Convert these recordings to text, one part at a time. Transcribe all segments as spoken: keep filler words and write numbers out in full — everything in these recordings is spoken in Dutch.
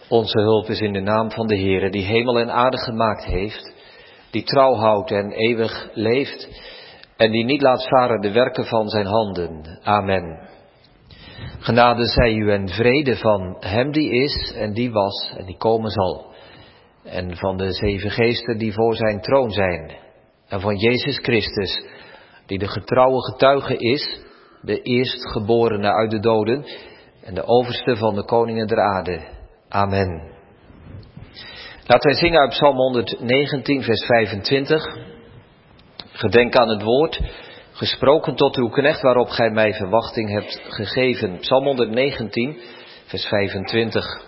Onze hulp is in de naam van de Heere, die hemel en aarde gemaakt heeft, die trouw houdt en eeuwig leeft en die niet laat varen de werken van zijn handen. Amen. Genade zij u en vrede van hem die is en die was en die komen zal. En van de zeven geesten die voor zijn troon zijn. En van Jezus Christus, die de getrouwe getuige is, de eerstgeborene uit de doden en de overste van de koningen der aarde. Amen. Laten wij zingen uit Psalm honderdnegentien, vers vijfentwintig. Gedenk aan het woord, gesproken tot uw knecht, waarop gij mij verwachting hebt gegeven. Psalm honderdnegentien, vers vijfentwintig.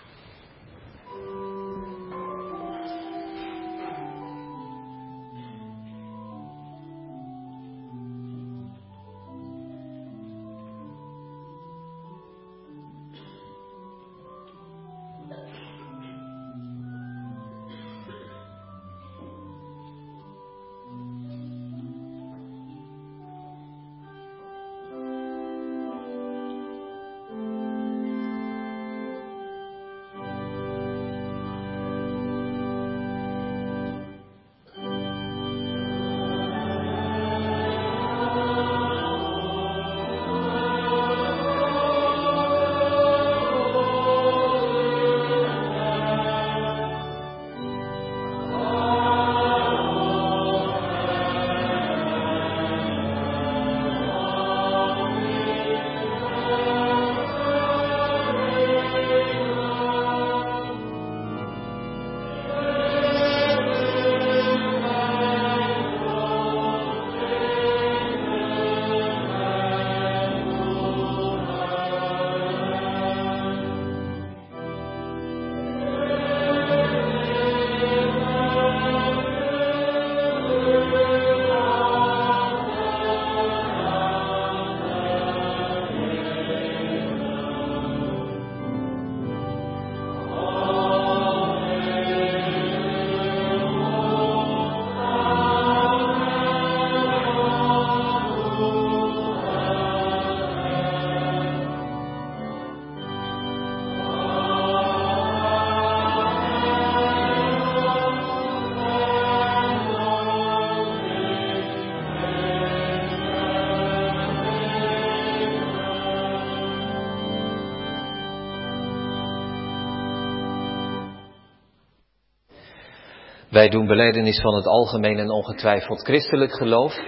Wij doen belijdenis van het algemeen en ongetwijfeld christelijk geloof.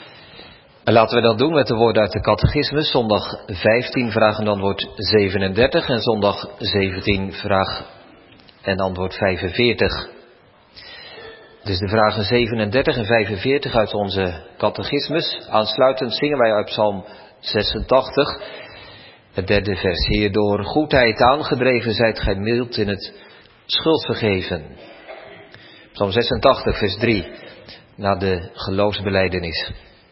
En laten we dat doen met de woorden uit de catechismus. Zondag vijftien, vraag en antwoord zevenendertig. En zondag zeventien, vraag en antwoord vijfenveertig. Dus de vragen zevenendertig en vijfenveertig uit onze catechismus. Aansluitend zingen wij uit Psalm zesentachtig, het derde vers. Heer, door goedheid aangedreven zijt gij mild in het schuldvergeven. Psalm zesentachtig, vers drie, na de geloofsbelijdenis.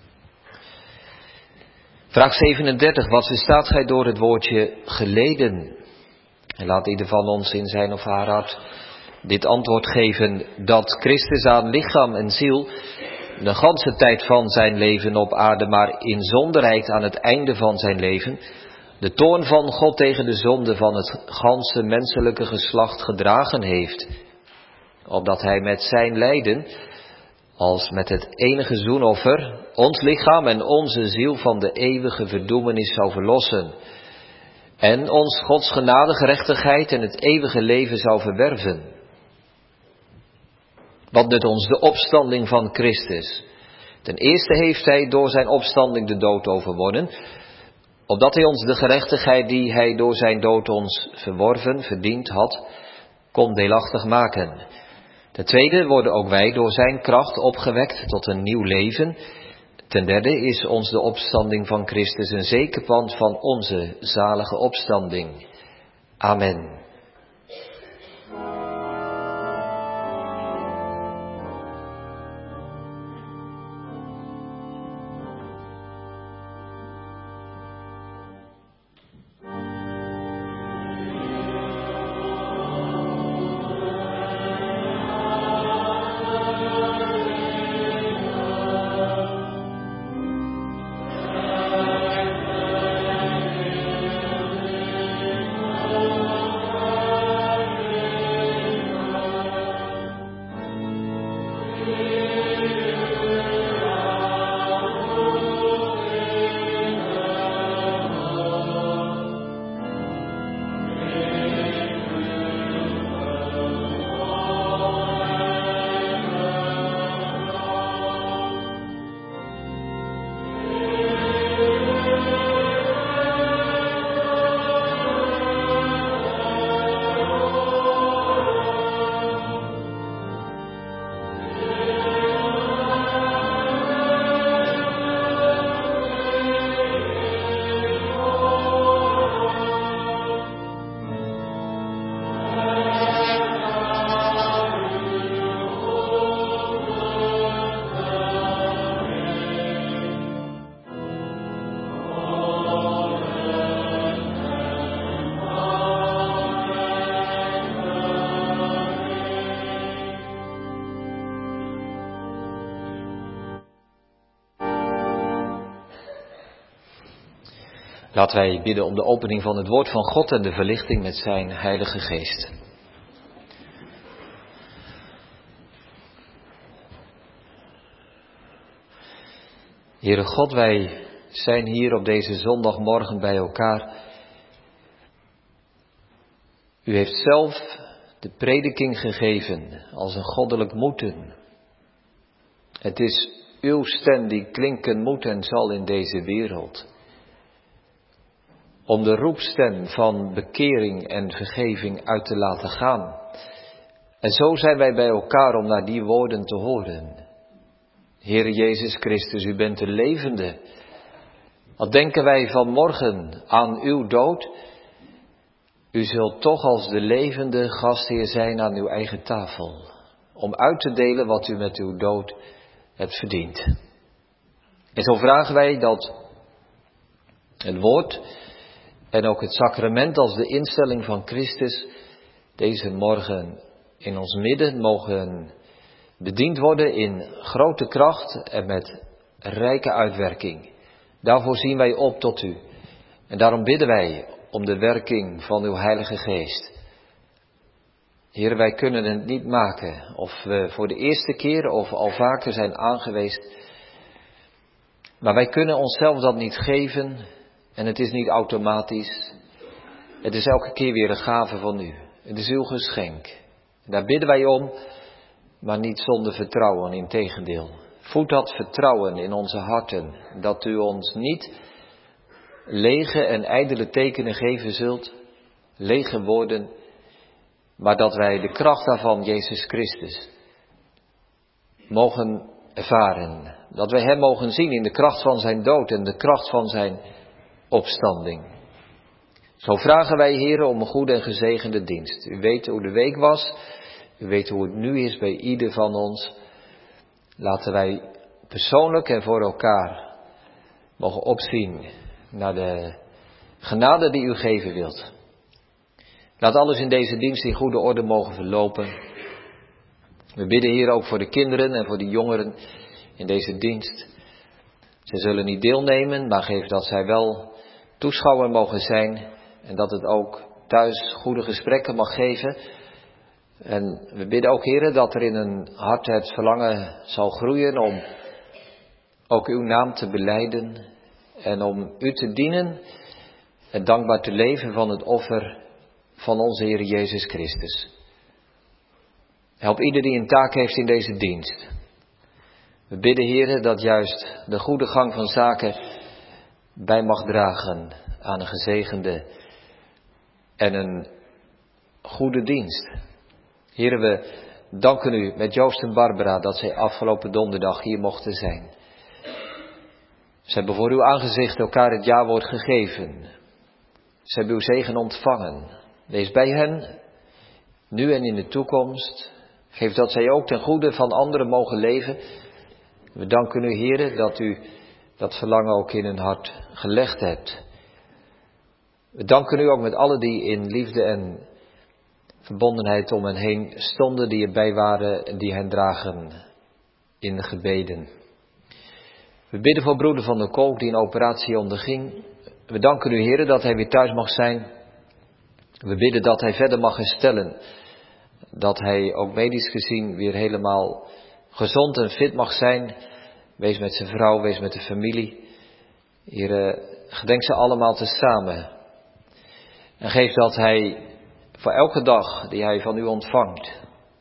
Vraag zevenendertig, wat verstaat gij door het woordje geleden? En laat ieder van ons in zijn of haar hart dit antwoord geven, dat Christus aan lichaam en ziel de ganse tijd van zijn leven op aarde, maar inzonderheid aan het einde van zijn leven, de toorn van God tegen de zonde van het ganse menselijke geslacht gedragen heeft, opdat hij met zijn lijden, als met het enige zoenoffer, ons lichaam en onze ziel van de eeuwige verdoemenis zou verlossen, en ons Gods genade, gerechtigheid en het eeuwige leven zou verwerven. Wat nut ons de opstanding van Christus? Ten eerste heeft hij door zijn opstanding de dood overwonnen, opdat hij ons de gerechtigheid die hij door zijn dood ons verworven, verdiend had, kon deelachtig maken. Ten tweede worden ook wij door zijn kracht opgewekt tot een nieuw leven. Ten derde is ons de opstanding van Christus een zeker pand van onze zalige opstanding. Amen. Laten wij bidden om de opening van het woord van God en de verlichting met zijn Heilige Geest. Heere God, wij zijn hier op deze zondagmorgen bij elkaar. U heeft zelf de prediking gegeven als een goddelijk moeten. Het is uw stem die klinken moet en zal in deze wereld. Om de roepstem van bekering en vergeving uit te laten gaan. En zo zijn wij bij elkaar om naar die woorden te horen. Heere Jezus Christus, u bent de levende. Al denken wij vanmorgen aan uw dood, u zult toch als de levende gastheer zijn aan uw eigen tafel. Om uit te delen wat u met uw dood hebt verdiend. En zo vragen wij dat het woord en ook het sacrament als de instelling van Christus deze morgen in ons midden mogen bediend worden in grote kracht en met rijke uitwerking. Daarvoor zien wij op tot u. En daarom bidden wij om de werking van uw Heilige Geest. Heer, wij kunnen het niet maken of we voor de eerste keer of al vaker zijn aangeweest. Maar wij kunnen onszelf dat niet geven en het is niet automatisch. Het is elke keer weer een gave van u. Het is uw geschenk. Daar bidden wij om, maar niet zonder vertrouwen, integendeel. Voed dat vertrouwen in onze harten, dat u ons niet lege en ijdele tekenen geven zult, lege woorden, maar dat wij de kracht daarvan, Jezus Christus, mogen ervaren. Dat wij hem mogen zien in de kracht van zijn dood en de kracht van zijn opstanding. Zo vragen wij, Heere, om een goede en gezegende dienst. U weet hoe de week was, u weet hoe het nu is bij ieder van ons. Laten wij persoonlijk en voor elkaar mogen opzien naar de genade die u geven wilt. Laat alles in deze dienst in goede orde mogen verlopen. We bidden hier ook voor de kinderen en voor de jongeren in deze dienst. Ze zullen niet deelnemen, maar geef dat zij wel toeschouwer mogen zijn. En dat het ook thuis goede gesprekken mag geven. En we bidden ook, Heere, dat er in hun hart het verlangen zal groeien om ook uw naam te belijden. En om u te dienen en dankbaar te leven van het offer van onze Heer Jezus Christus. Help ieder die een taak heeft in deze dienst. We bidden, Heere, dat juist de goede gang van zaken bij mag dragen aan een gezegende en een goede dienst. Heere, we danken u met Joost en Barbara dat zij afgelopen donderdag hier mochten zijn. Ze hebben voor uw aangezicht elkaar het jawoord gegeven. Ze hebben uw zegen ontvangen. Wees bij hen, nu en in de toekomst. Geef dat zij ook ten goede van anderen mogen leven. We danken u, Heere, dat u dat verlangen ook in hun hart gelegd hebt. We danken u ook met allen die in liefde en verbondenheid om hen heen stonden, die erbij waren en die hen dragen in de gebeden. We bidden voor broeder Van der Kolk die een operatie onderging. We danken u, Heere, dat hij weer thuis mag zijn. We bidden dat hij verder mag herstellen. Dat hij ook medisch gezien weer helemaal gezond en fit mag zijn. Wees met zijn vrouw, wees met de familie. Heere, gedenk ze allemaal tezamen. En geef dat hij voor elke dag die hij van u ontvangt,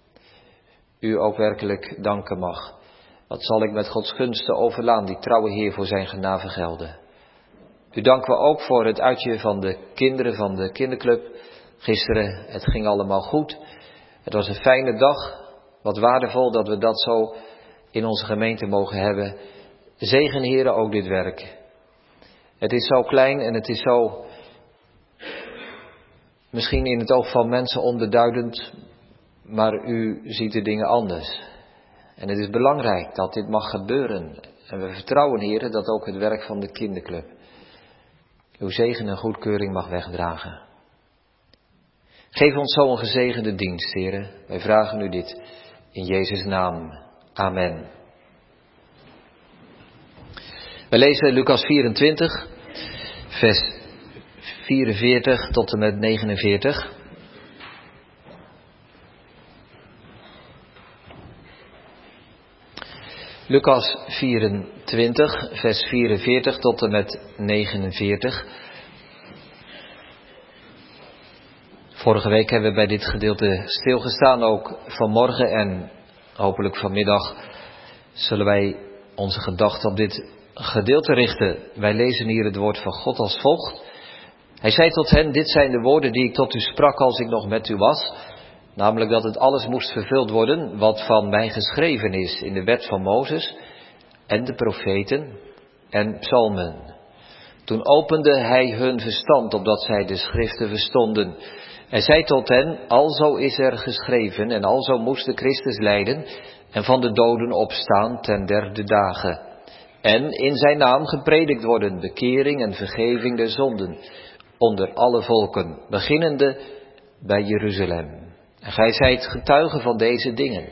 u ook werkelijk danken mag. Wat zal ik met Gods gunsten overlaan, die trouwe Heer, voor zijn genade gelden. U danken we ook voor het uitje van de kinderen van de kinderclub. Gisteren, het ging allemaal goed. Het was een fijne dag. Wat waardevol dat we dat zo in onze gemeente mogen hebben. Zegen, Heere, ook dit werk. Het is zo klein en het is zo misschien in het oog van mensen onbeduidend, maar u ziet de dingen anders. En het is belangrijk dat dit mag gebeuren. En we vertrouwen, Heere, dat ook het werk van de kinderclub uw zegen en goedkeuring mag wegdragen. Geef ons zo een gezegende dienst, Heere. Wij vragen u dit in Jezus' naam. Amen. We lezen Lucas vierentwintig, vers vierenveertig tot en met negenenveertig. Lucas vierentwintig, vers vierenveertig tot en met negenenveertig. Vorige week hebben we bij dit gedeelte stilgestaan, ook vanmorgen en hopelijk vanmiddag zullen wij onze gedachten op dit gedeelte richten. Wij lezen hier het woord van God als volgt. Hij zei tot hen, dit zijn de woorden die ik tot u sprak als ik nog met u was. Namelijk dat het alles moest vervuld worden wat van mij geschreven is in de wet van Mozes en de profeten en psalmen. Toen opende hij hun verstand opdat zij de schriften verstonden. Hij zei tot hen, alzo is er geschreven en alzo moest de Christus lijden en van de doden opstaan ten derde dagen. En in zijn naam gepredikt worden bekering en vergeving der zonden onder alle volken, beginnende bij Jeruzalem. En gij zijt getuige van deze dingen.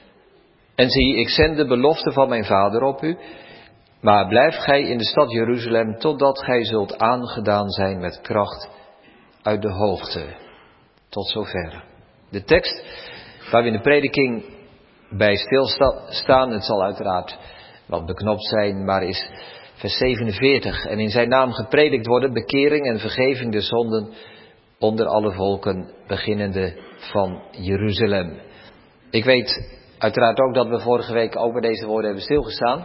En zie, ik zend de belofte van mijn vader op u, maar blijf gij in de stad Jeruzalem totdat gij zult aangedaan zijn met kracht uit de hoogte. Tot zover. De tekst waar we in de prediking bij stilstaan, het zal uiteraard wat beknopt zijn, maar is vers zevenenveertig. En in zijn naam gepredikt worden bekering en vergeving der zonden onder alle volken, beginnende van Jeruzalem. Ik weet uiteraard ook dat we vorige week ook bij deze woorden hebben stilgestaan.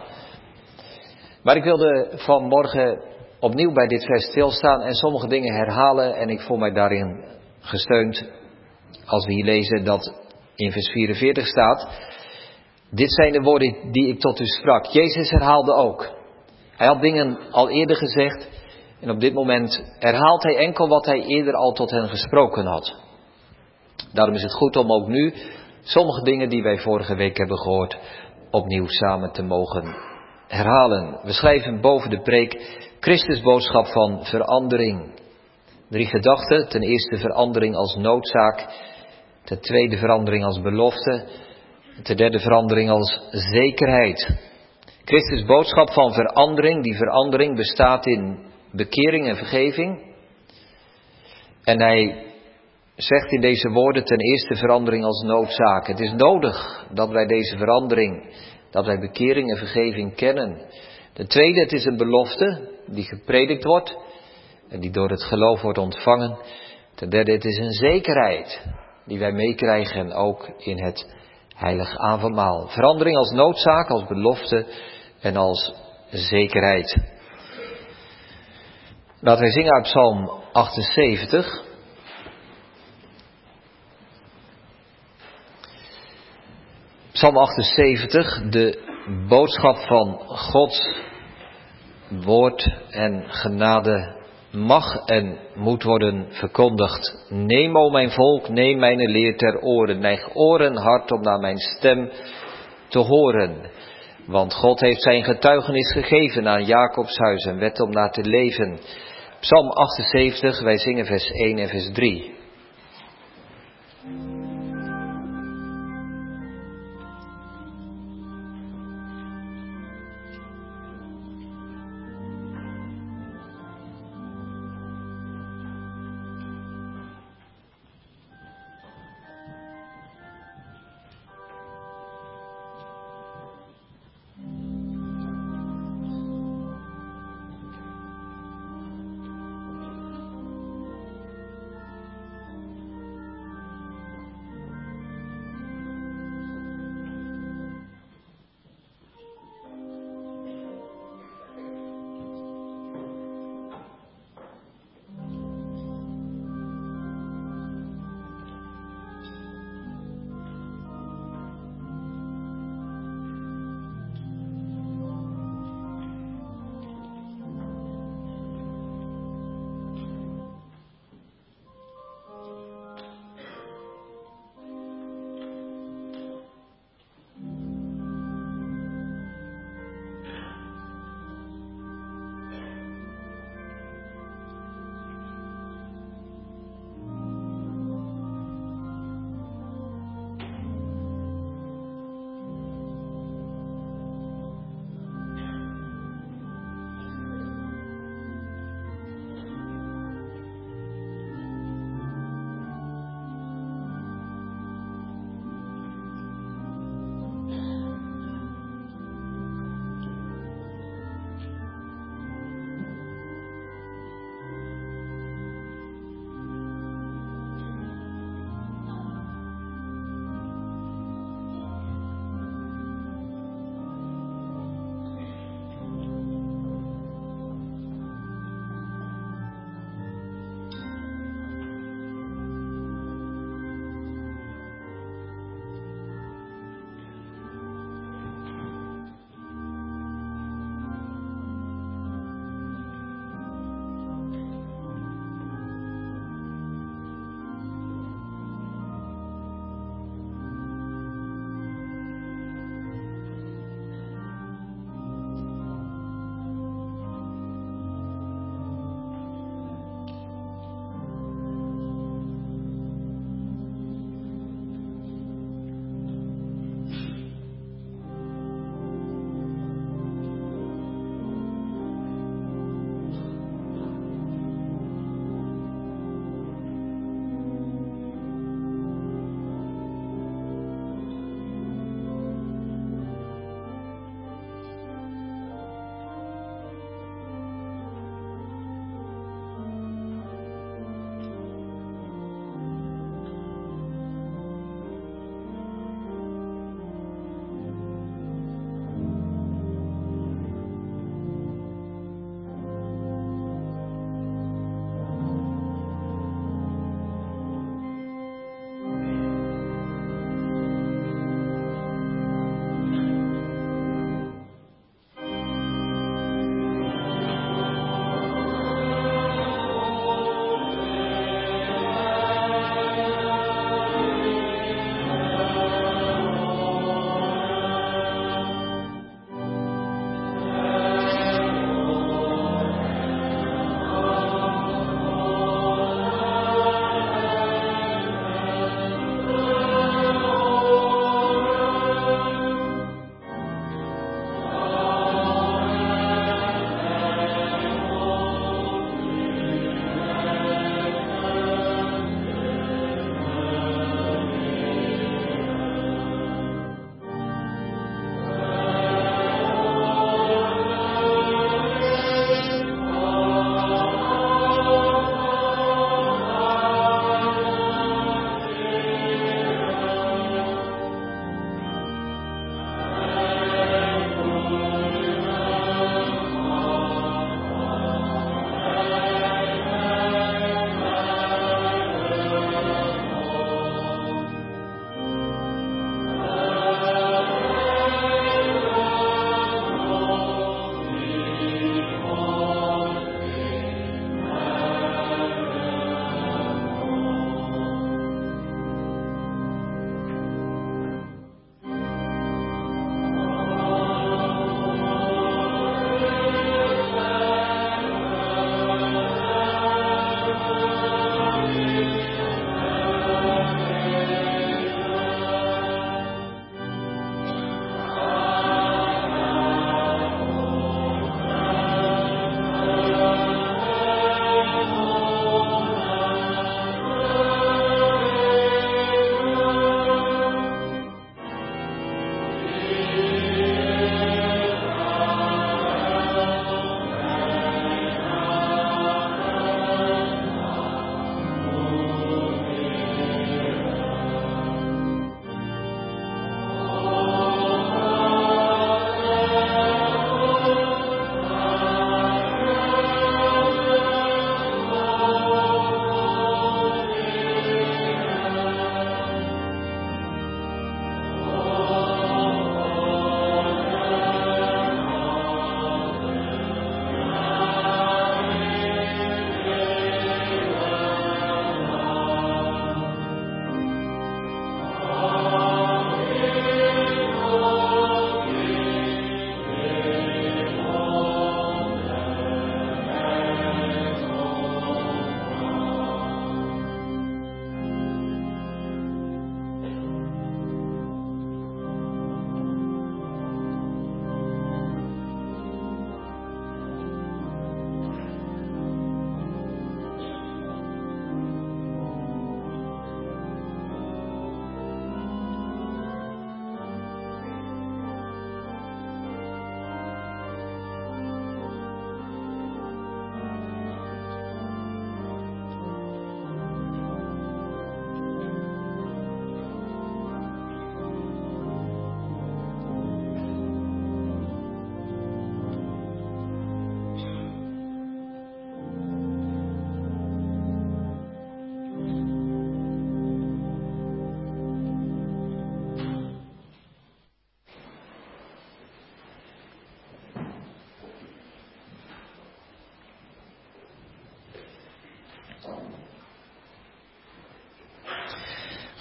Maar ik wilde vanmorgen opnieuw bij dit vers stilstaan en sommige dingen herhalen. En ik voel mij daarin gesteund als we hier lezen dat in vers vierenveertig staat. Dit zijn de woorden die ik tot u sprak. Jezus herhaalde ook. Hij had dingen al eerder gezegd. En op dit moment herhaalt hij enkel wat hij eerder al tot hen gesproken had. Daarom is het goed om ook nu sommige dingen die wij vorige week hebben gehoord opnieuw samen te mogen herhalen. We schrijven boven de preek Christus boodschap van verandering. Drie gedachten. Ten eerste verandering als noodzaak. Ten tweede verandering als belofte. Ten derde verandering als zekerheid. Christus boodschap van verandering. Die verandering bestaat in bekering en vergeving. En hij zegt in deze woorden ten eerste verandering als noodzaak. Het is nodig dat wij deze verandering, dat wij bekering en vergeving kennen. Ten tweede, het is een belofte die gepredikt wordt en die door het geloof wordt ontvangen. Ten derde, het is een zekerheid die wij meekrijgen ook in het heilige avondmaal. Verandering als noodzaak, als belofte en als zekerheid. Laten wij zingen uit Psalm achtenzeventig. Psalm achtenzeventig, de boodschap van Gods woord en genade mag en moet worden verkondigd. Neem, o mijn volk, neem mijn leer ter oren. Neig oren hard om naar mijn stem te horen. Want God heeft zijn getuigenis gegeven aan Jacobs huis en wet om naar te leven. Psalm achtenzeventig, wij zingen vers één en vers drie.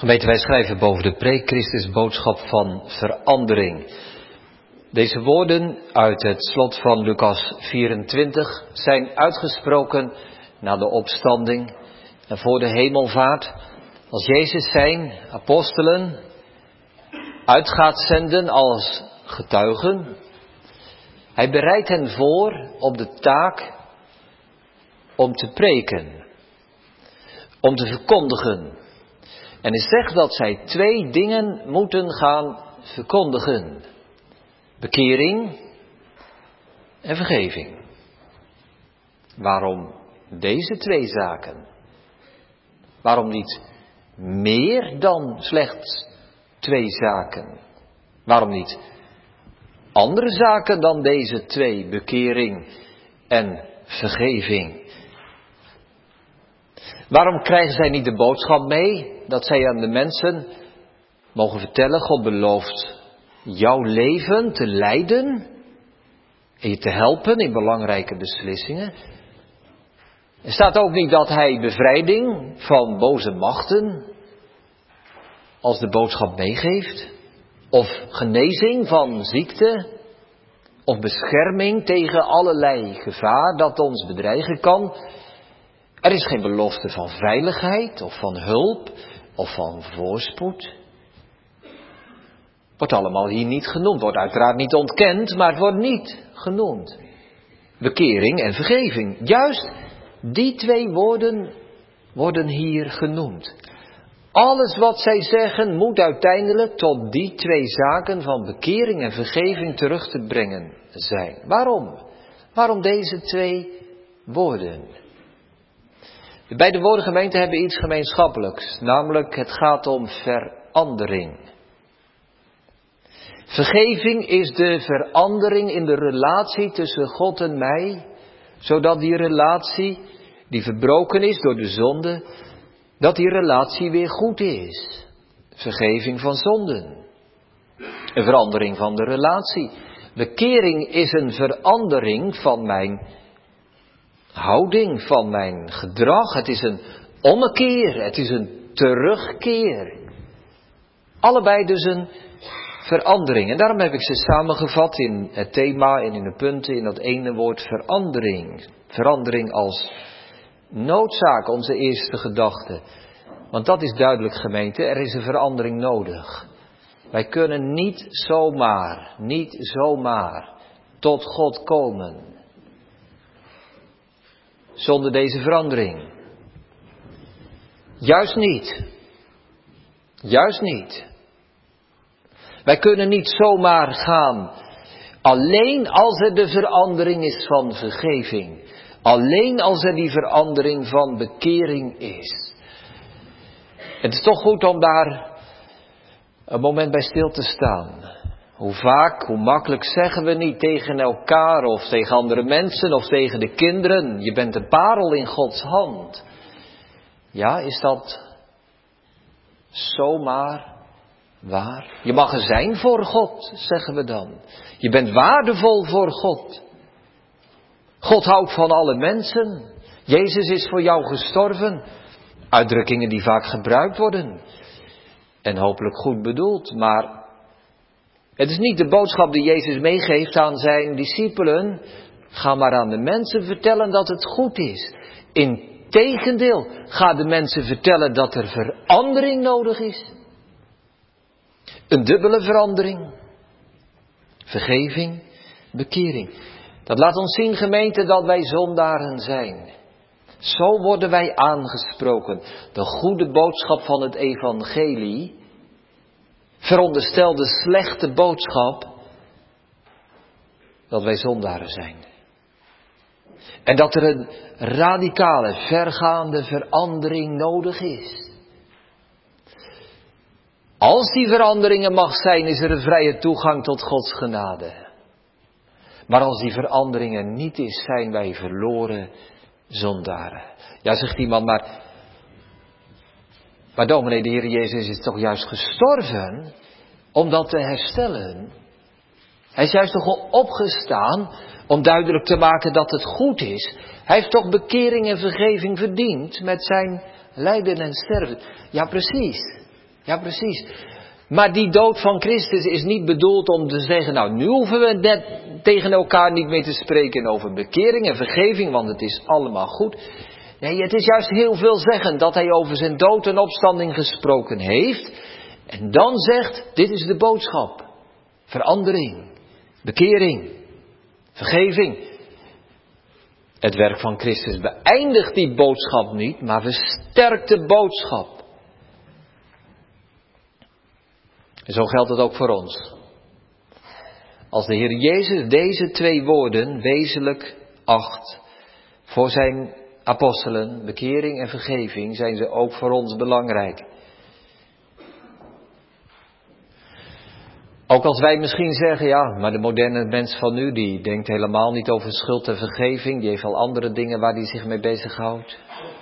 Gemeente, wij schrijven boven de preek Christus boodschap van verandering. Deze woorden uit het slot van Lucas vierentwintig zijn uitgesproken na de opstanding en voor de hemelvaart. Als Jezus zijn apostelen uit gaat zenden als getuigen. Hij bereidt hen voor op de taak om te preken, om te verkondigen. En hij zegt dat zij twee dingen moeten gaan verkondigen. Bekering en vergeving. Waarom deze twee zaken? Waarom niet meer dan slechts twee zaken? Waarom niet andere zaken dan deze twee, bekering en vergeving? Waarom krijgen zij niet de boodschap mee dat zij aan de mensen mogen vertellen, God belooft jouw leven te leiden en je te helpen in belangrijke beslissingen? Er staat ook niet dat hij bevrijding van boze machten als de boodschap meegeeft, of genezing van ziekte, of bescherming tegen allerlei gevaar dat ons bedreigen kan. Er is geen belofte van veiligheid of van hulp of van voorspoed. Wordt allemaal hier niet genoemd. Wordt uiteraard niet ontkend, maar het wordt niet genoemd. Bekering en vergeving. Juist die twee woorden worden hier genoemd. Alles wat zij zeggen moet uiteindelijk tot die twee zaken van bekering en vergeving terug te brengen zijn. Waarom? Waarom deze twee woorden? De beide woorden, gemeente, hebben iets gemeenschappelijks. Namelijk, het gaat om verandering. Vergeving is de verandering in de relatie tussen God en mij. Zodat die relatie, die verbroken is door de zonde, dat die relatie weer goed is. Vergeving van zonden. Een verandering van de relatie. Bekering is een verandering van mijn houding, van mijn gedrag. Het is een ommekeer, het is een terugkeer. Allebei dus een verandering. En daarom heb ik ze samengevat in het thema en in de punten in dat ene woord verandering. Verandering als noodzaak, onze eerste gedachte. Want dat is duidelijk, gemeente, er is een verandering nodig. Wij kunnen niet zomaar, niet zomaar tot God komen zonder deze verandering. Juist niet. Juist niet. Wij kunnen niet zomaar gaan alleen als er de verandering is van vergeving. Alleen als er die verandering van bekering is. Het is toch goed om daar een moment bij stil te staan. Hoe vaak, hoe makkelijk zeggen we niet tegen elkaar of tegen andere mensen of tegen de kinderen. Je bent een parel in Gods hand. Ja, is dat zomaar waar? Je mag er zijn voor God, zeggen we dan. Je bent waardevol voor God. God houdt van alle mensen. Jezus is voor jou gestorven. Uitdrukkingen die vaak gebruikt worden. En hopelijk goed bedoeld. Maar het is niet de boodschap die Jezus meegeeft aan zijn discipelen. Ga maar aan de mensen vertellen dat het goed is. Integendeel, ga de mensen vertellen dat er verandering nodig is. Een dubbele verandering. Vergeving, bekering. Dat laat ons zien, gemeente, dat wij zondaren zijn. Zo worden wij aangesproken. De goede boodschap van het evangelie veronderstelt de slechte boodschap dat wij zondaren zijn. En dat er een radicale, vergaande verandering nodig is. Als die verandering er mag zijn, is er een vrije toegang tot Gods genade. Maar als die verandering er niet is, zijn wij verloren zondaren. Ja, zegt iemand, maar, maar dominee, de Heer Jezus is toch juist gestorven om dat te herstellen? Hij is juist toch opgestaan om duidelijk te maken dat het goed is. Hij heeft toch bekering en vergeving verdiend met zijn lijden en sterven. Ja, precies. Ja, precies. Maar die dood van Christus is niet bedoeld om te zeggen, nou, nu hoeven we net tegen elkaar niet meer te spreken over bekering en vergeving, want het is allemaal goed. Nee, het is juist heel veelzeggend dat hij over zijn dood en opstanding gesproken heeft. En dan zegt, dit is de boodschap. Verandering, bekering, vergeving. Het werk van Christus beëindigt die boodschap niet, maar versterkt de boodschap. En zo geldt het ook voor ons. Als de Heer Jezus deze twee woorden wezenlijk acht voor zijn apostelen, bekering en vergeving, zijn ze ook voor ons belangrijk. Ook als wij misschien zeggen, ja, maar de moderne mens van nu, die denkt helemaal niet over schuld en vergeving, die heeft al andere dingen waar hij zich mee bezighoudt.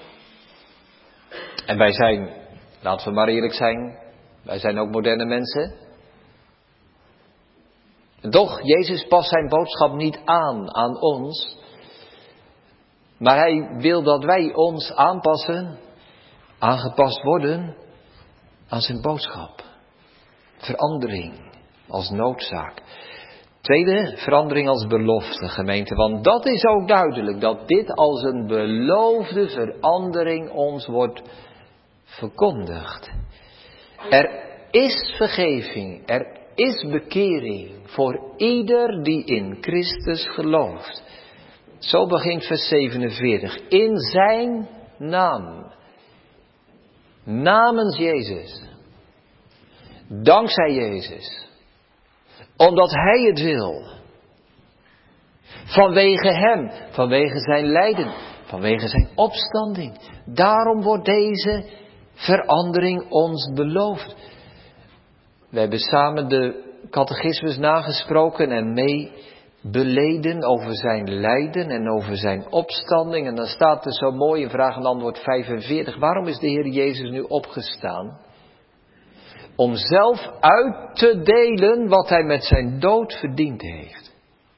En wij zijn, laten we maar eerlijk zijn, wij zijn ook moderne mensen. En toch, Jezus past zijn boodschap niet aan aan ons. Maar hij wil dat wij ons aanpassen, aangepast worden aan zijn boodschap. Verandering als noodzaak. Tweede, verandering als belofte, gemeente. Want dat is ook duidelijk, dat dit als een beloofde verandering ons wordt verkondigd. Er is vergeving, er is bekering voor ieder die in Christus gelooft. Zo begint vers zevenenveertig. In zijn naam. Namens Jezus. Dankzij Jezus. Omdat Hij het wil. Vanwege Hem. Vanwege zijn lijden. Vanwege zijn opstanding. Daarom wordt deze verandering ons beloofd. We hebben samen de catechismus nagesproken en mee beleden over zijn lijden en over zijn opstanding. En dan staat er zo mooi in vraag en antwoord vijfenveertig. Waarom is de Heer Jezus nu opgestaan? Om zelf uit te delen wat hij met zijn dood verdiend heeft.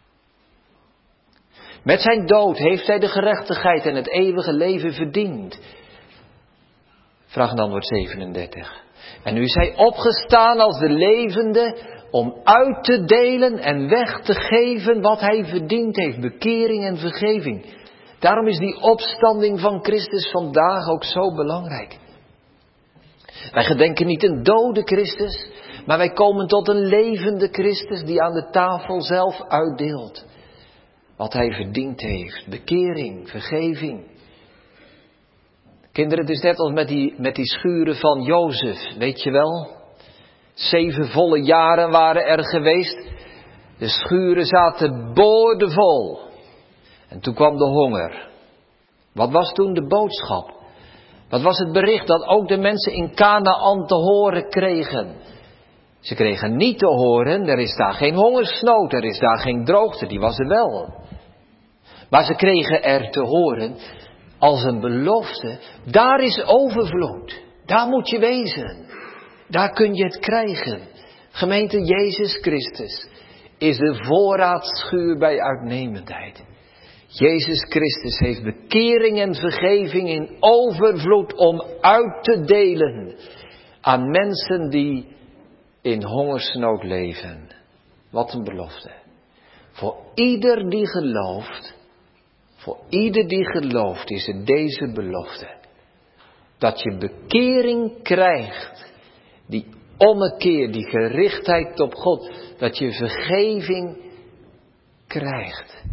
Met zijn dood heeft hij de gerechtigheid en het eeuwige leven verdiend. Vraag en antwoord zevenendertig. En nu is hij opgestaan als de levende om uit te delen en weg te geven wat hij verdiend heeft. Bekering en vergeving. Daarom is die opstanding van Christus vandaag ook zo belangrijk. Wij gedenken niet een dode Christus, maar wij komen tot een levende Christus die aan de tafel zelf uitdeelt. Wat hij verdiend heeft. Bekering, vergeving. Kinderen, het is net als met die, met die schuren van Jozef, weet je wel. Zeven volle jaren waren er geweest. De schuren zaten boordevol. En toen kwam de honger. Wat was toen de boodschap? Wat was het bericht dat ook de mensen in Kanaan te horen kregen? Ze kregen niet te horen, er is daar geen hongersnood, er is daar geen droogte, die was er wel. Maar ze kregen er te horen als een belofte, daar is overvloed, daar moet je wezen, daar kun je het krijgen. Gemeente, Jezus Christus is de voorraadschuur bij uitnemendheid. Jezus Christus heeft bekering en vergeving in overvloed om uit te delen aan mensen die in hongersnood leven. Wat een belofte. Voor ieder die gelooft, voor ieder die gelooft is het deze belofte. Dat je bekering krijgt, die ommekeer, die gerichtheid op God, dat je vergeving krijgt.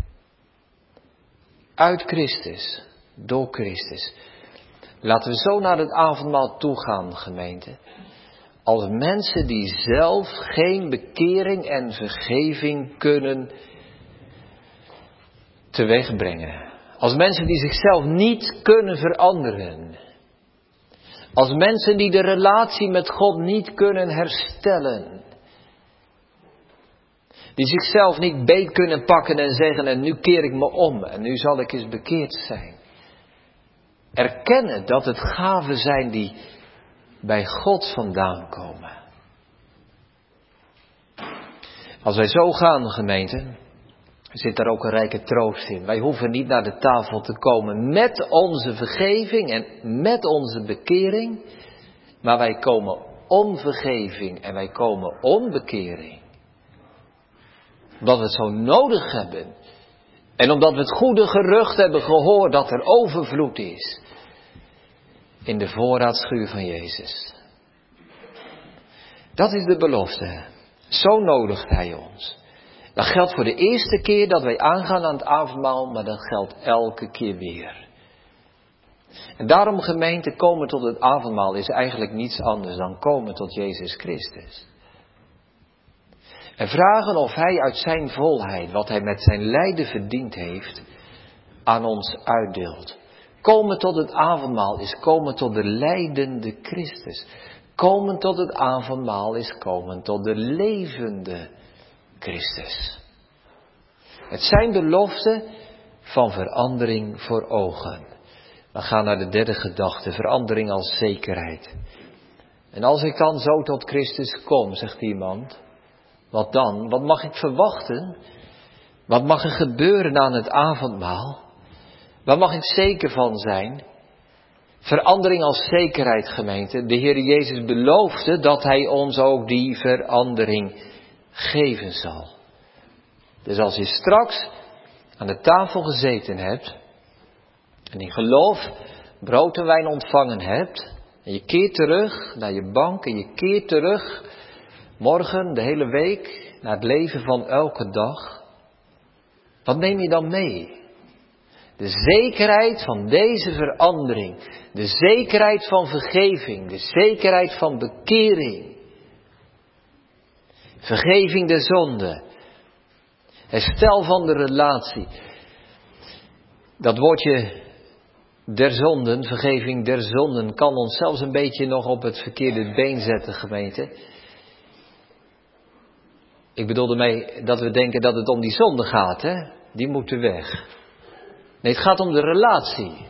Uit Christus, door Christus. Laten we zo naar het avondmaal toe gaan, gemeente. Als mensen die zelf geen bekering en vergeving kunnen teweegbrengen. Als mensen die zichzelf niet kunnen veranderen. Als mensen die de relatie met God niet kunnen herstellen. Die zichzelf niet beet kunnen pakken en zeggen, en nu keer ik me om en nu zal ik eens bekeerd zijn. Erkennen dat het gaven zijn die bij God vandaan komen. Als wij zo gaan, gemeente, zit daar ook een rijke troost in. Wij hoeven niet naar de tafel te komen met onze vergeving en met onze bekering, maar wij komen om vergeving en wij komen om bekering. Omdat we het zo nodig hebben. En omdat we het goede gerucht hebben gehoord dat er overvloed is. In de voorraadschuur van Jezus. Dat is de belofte. Zo nodigt Hij ons. Dat geldt voor de eerste keer dat wij aangaan aan het avondmaal, maar dat geldt elke keer weer. En daarom, gemeente, komen tot het avondmaal is eigenlijk niets anders dan komen tot Jezus Christus. En vragen of Hij uit zijn volheid, wat Hij met zijn lijden verdiend heeft, aan ons uitdeelt. Komen tot het avondmaal is komen tot de lijdende Christus. Komen tot het avondmaal is komen tot de levende Christus. Het zijn beloften van verandering voor ogen. We gaan naar de derde gedachte, verandering als zekerheid. En als ik dan zo tot Christus kom, zegt iemand, wat dan? Wat mag ik verwachten? Wat mag er gebeuren aan het avondmaal? Waar mag ik zeker van zijn? Verandering als zekerheid, gemeente. De Heer Jezus beloofde dat Hij ons ook die verandering geven zal. Dus als je straks aan de tafel gezeten hebt en in geloof brood en wijn ontvangen hebt en je keert terug naar je bank en je keert terug morgen, de hele week, naar het leven van elke dag. Wat neem je dan mee? De zekerheid van deze verandering. De zekerheid van vergeving. De zekerheid van bekering. Vergeving der zonde. Herstel van de relatie. Dat woordje der zonden, vergeving der zonden, kan ons zelfs een beetje nog op het verkeerde been zetten, gemeente. Ik bedoel ermee dat we denken dat het om die zonde gaat, hè? Die moeten weg. Nee, het gaat om de relatie.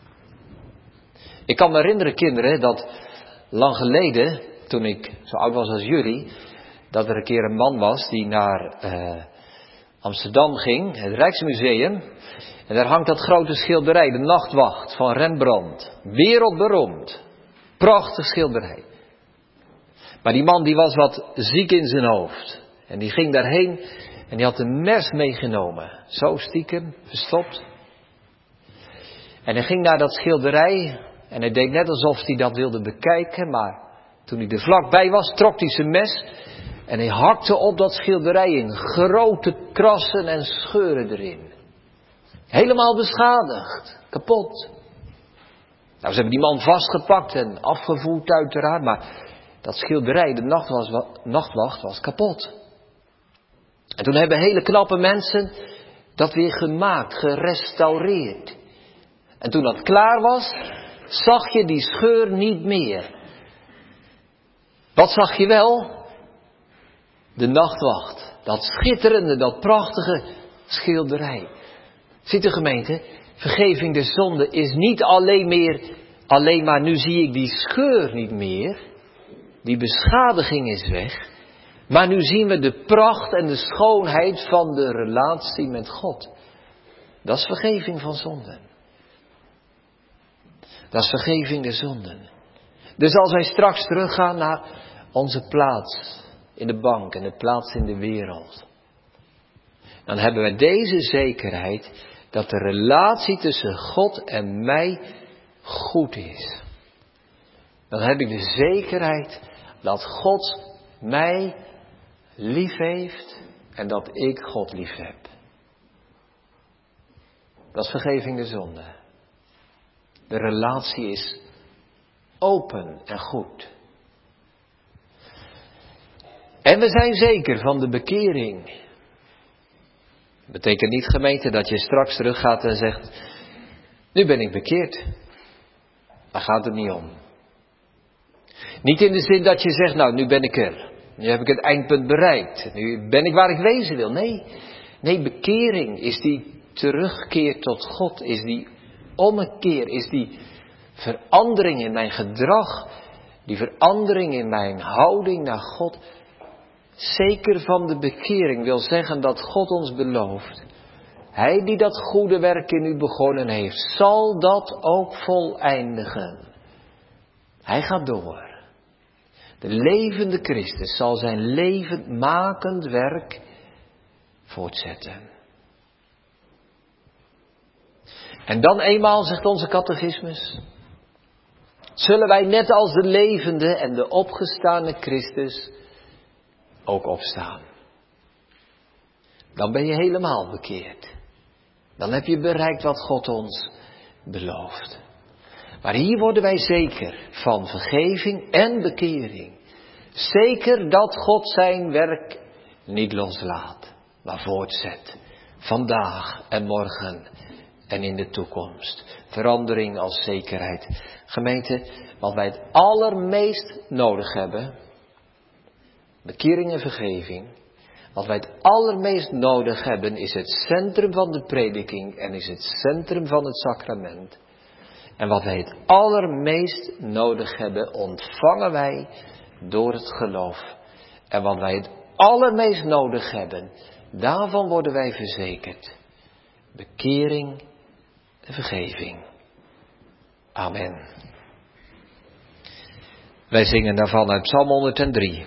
Ik kan me herinneren, kinderen, dat lang geleden, toen ik zo oud was als jullie, dat er een keer een man was die naar uh, Amsterdam ging, het Rijksmuseum. En daar hangt dat grote schilderij, de Nachtwacht van Rembrandt. Wereldberoemd. Prachtig schilderij. Maar die man die was wat ziek in zijn hoofd. En die ging daarheen en die had een mes meegenomen. Zo stiekem, verstopt. En hij ging naar dat schilderij en hij deed net alsof hij dat wilde bekijken. Maar toen hij er vlakbij was, trok hij zijn mes en hij hakte op dat schilderij in. Grote krassen en scheuren erin. Helemaal beschadigd, kapot. Nou, ze hebben die man vastgepakt en afgevoerd uiteraard, maar dat schilderij, de nachtwacht was, nachtwacht, was kapot. En toen hebben hele knappe mensen dat weer gemaakt, gerestaureerd. En toen dat klaar was, zag je die scheur niet meer. Wat zag je wel? De nachtwacht. Dat schitterende, dat prachtige schilderij. Ziet de gemeente, vergeving der zonde is niet alleen meer, alleen maar nu zie ik die scheur niet meer. Die beschadiging is weg. Maar nu zien we de pracht en de schoonheid van de relatie met God. Dat is vergeving van zonden. Dat is vergeving der zonden. Dus als wij straks teruggaan naar onze plaats in de bank en de plaats in de wereld, dan hebben we deze zekerheid dat de relatie tussen God en mij goed is. Dan heb ik de zekerheid dat God mij lief heeft en dat ik God lief heb. Dat is vergeving der zonde. De relatie is open en goed. En we zijn zeker van de bekering. Dat betekent niet, gemeente, dat je straks terug gaat en zegt, nu ben ik bekeerd. Daar gaat het niet om. Niet in de zin dat je zegt, nou, nu ben ik er. Nu heb ik het eindpunt bereikt. Nu ben ik waar ik wezen wil. Nee, nee, bekering is die terugkeer tot God. Is die ommekeer. Is die verandering in mijn gedrag. Die verandering in mijn houding naar God. Zeker van de bekering wil zeggen dat God ons belooft. Hij die dat goede werk in u begonnen heeft, zal dat ook voleindigen. Hij gaat door. De levende Christus zal zijn levendmakend werk voortzetten. En dan eenmaal, zegt onze catechismus, zullen wij net als de levende en de opgestane Christus ook opstaan. Dan ben je helemaal bekeerd. Dan heb je bereikt wat God ons belooft. Maar hier worden wij zeker van vergeving en bekering. Zeker dat God zijn werk niet loslaat, maar voortzet. Vandaag en morgen en in de toekomst. Verandering als zekerheid. Gemeente, wat wij het allermeest nodig hebben, bekering en vergeving. Wat wij het allermeest nodig hebben is het centrum van de prediking en is het centrum van het sacrament. En wat wij het allermeest nodig hebben, ontvangen wij door het geloof. En wat wij het allermeest nodig hebben, daarvan worden wij verzekerd. Bekering en vergeving. Amen. Wij zingen daarvan uit Psalm honderddrie.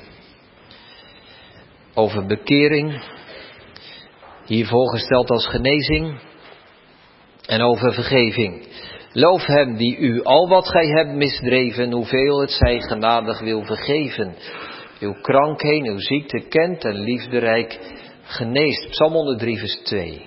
Over bekering, hier voorgesteld als genezing. En over vergeving. Loof hem die u al wat gij hebt misdreven, hoeveel het zij genadig wil vergeven. Uw krankheden, uw ziekte kent en liefderijk geneest. Psalm honderddrie vers twee.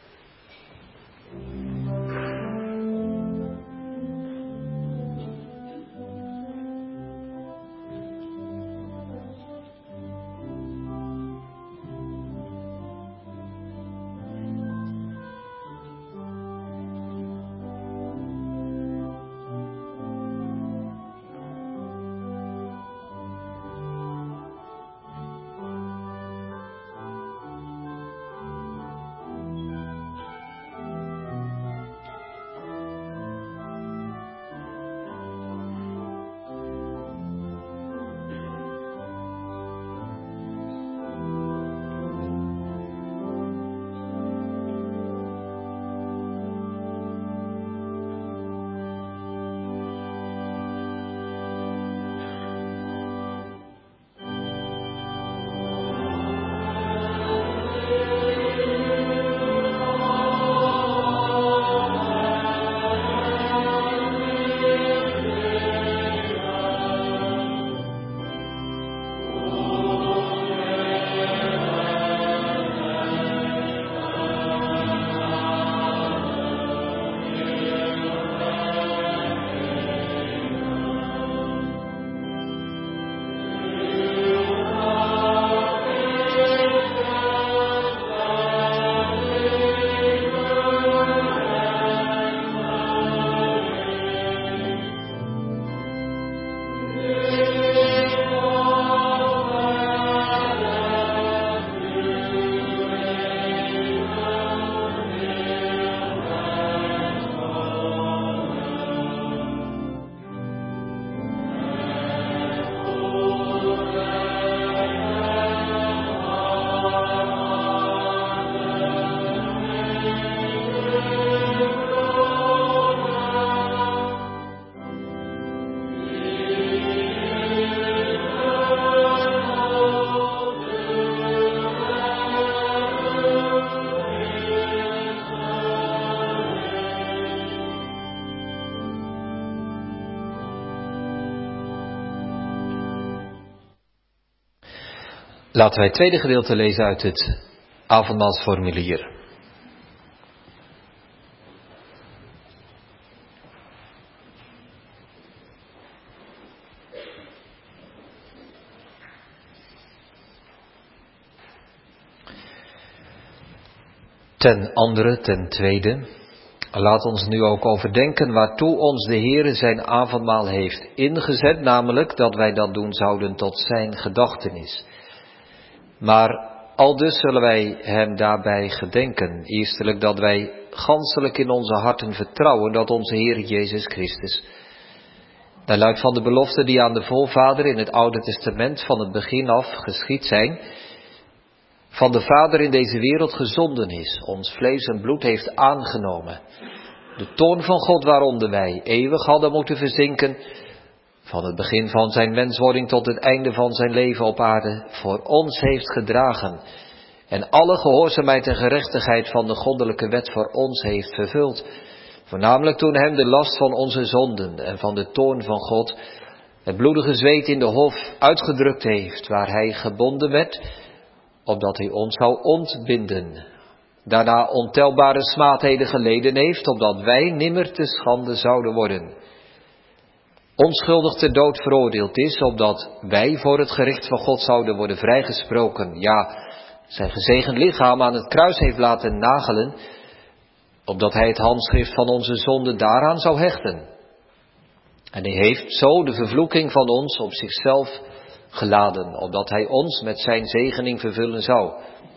Laten wij het tweede gedeelte lezen uit het avondmaalsformulier. Ten andere, ten tweede, laat ons nu ook overdenken waartoe ons de Heere zijn avondmaal heeft ingezet, namelijk dat wij dat doen zouden tot zijn gedachtenis. Maar aldus zullen wij hem daarbij gedenken. Eerstelijk dat wij ganselijk in onze harten vertrouwen dat onze Heer Jezus Christus, naar luid van de beloften die aan de voorvader in het Oude Testament van het begin af geschied zijn, van de Vader in deze wereld gezonden is, ons vlees en bloed heeft aangenomen. De toorn van God waaronder wij eeuwig hadden moeten verzinken, van het begin van zijn menswording tot het einde van zijn leven op aarde, voor ons heeft gedragen en alle gehoorzaamheid en gerechtigheid van de goddelijke wet voor ons heeft vervuld. Voornamelijk toen hem de last van onze zonden en van de toorn van God het bloedige zweet in de hof uitgedrukt heeft, waar hij gebonden werd, opdat hij ons zou ontbinden. Daarna ontelbare smaadheden geleden heeft, opdat wij nimmer te schande zouden worden. Onschuldig ter dood veroordeeld is, opdat wij voor het gericht van God zouden worden vrijgesproken. Ja, zijn gezegend lichaam aan het kruis heeft laten nagelen, opdat hij het handschrift van onze zonde daaraan zou hechten. En hij heeft zo de vervloeking van ons op zichzelf geladen, opdat hij ons met zijn zegening vervullen zou.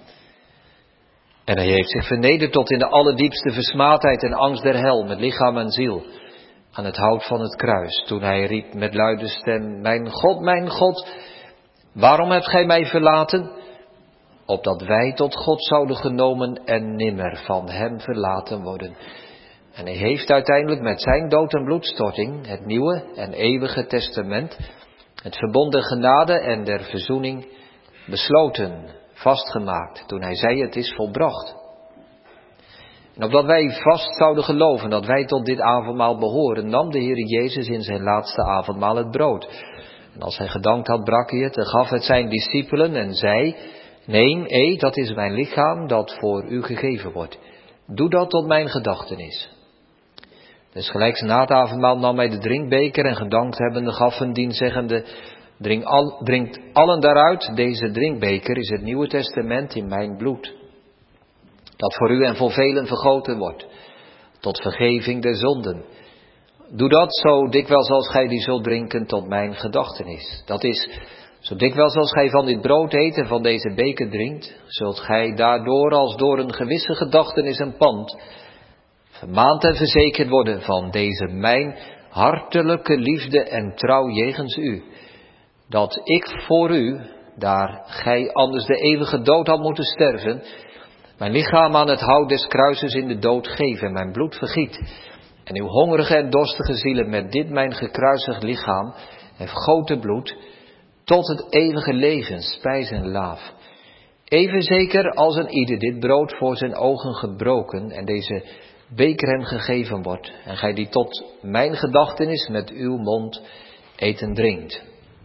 En hij heeft zich vernederd tot in de allerdiepste versmaadheid en angst der hel, met lichaam en ziel, aan het hout van het kruis, toen hij riep met luide stem: Mijn God, mijn God, waarom hebt gij mij verlaten? Opdat wij tot God zouden genomen en nimmer van hem verlaten worden. En hij heeft uiteindelijk met zijn dood en bloedstorting het nieuwe en eeuwige testament, het verbond der genade en der verzoening, besloten, vastgemaakt, toen hij zei: het is volbracht. En opdat wij vast zouden geloven dat wij tot dit avondmaal behoren, nam de Heer Jezus in zijn laatste avondmaal het brood. En als hij gedankt had, brak hij het en gaf het zijn discipelen en zei: Neem, eet, dat is mijn lichaam dat voor u gegeven wordt. Doe dat tot mijn gedachtenis. Dus gelijks na het avondmaal nam hij de drinkbeker en gedankt hebbende gaf hem dien zeggende: Drink al, drinkt allen daaruit, deze drinkbeker is het Nieuwe Testament in mijn bloed, dat voor u en voor velen vergoten wordt, tot vergeving der zonden. Doe dat zo dikwijls als gij die zult drinken tot mijn gedachtenis. Dat is, zo dikwijls als gij van dit brood eet en van deze beker drinkt, zult gij daardoor als door een gewisse gedachtenis en pand vermaand en verzekerd worden van deze mijn hartelijke liefde en trouw jegens u, dat ik voor u, daar gij anders de eeuwige dood had moeten sterven, mijn lichaam aan het hout des kruises in de dood geef en mijn bloed vergiet, en uw hongerige en dorstige zielen met dit mijn gekruisigd lichaam en vergoten bloed tot het eeuwige leven spijs en laaf. Even zeker als een ieder dit brood voor zijn ogen gebroken en deze beker hem gegeven wordt, en gij die tot mijn gedachtenis met uw mond eten drinkt.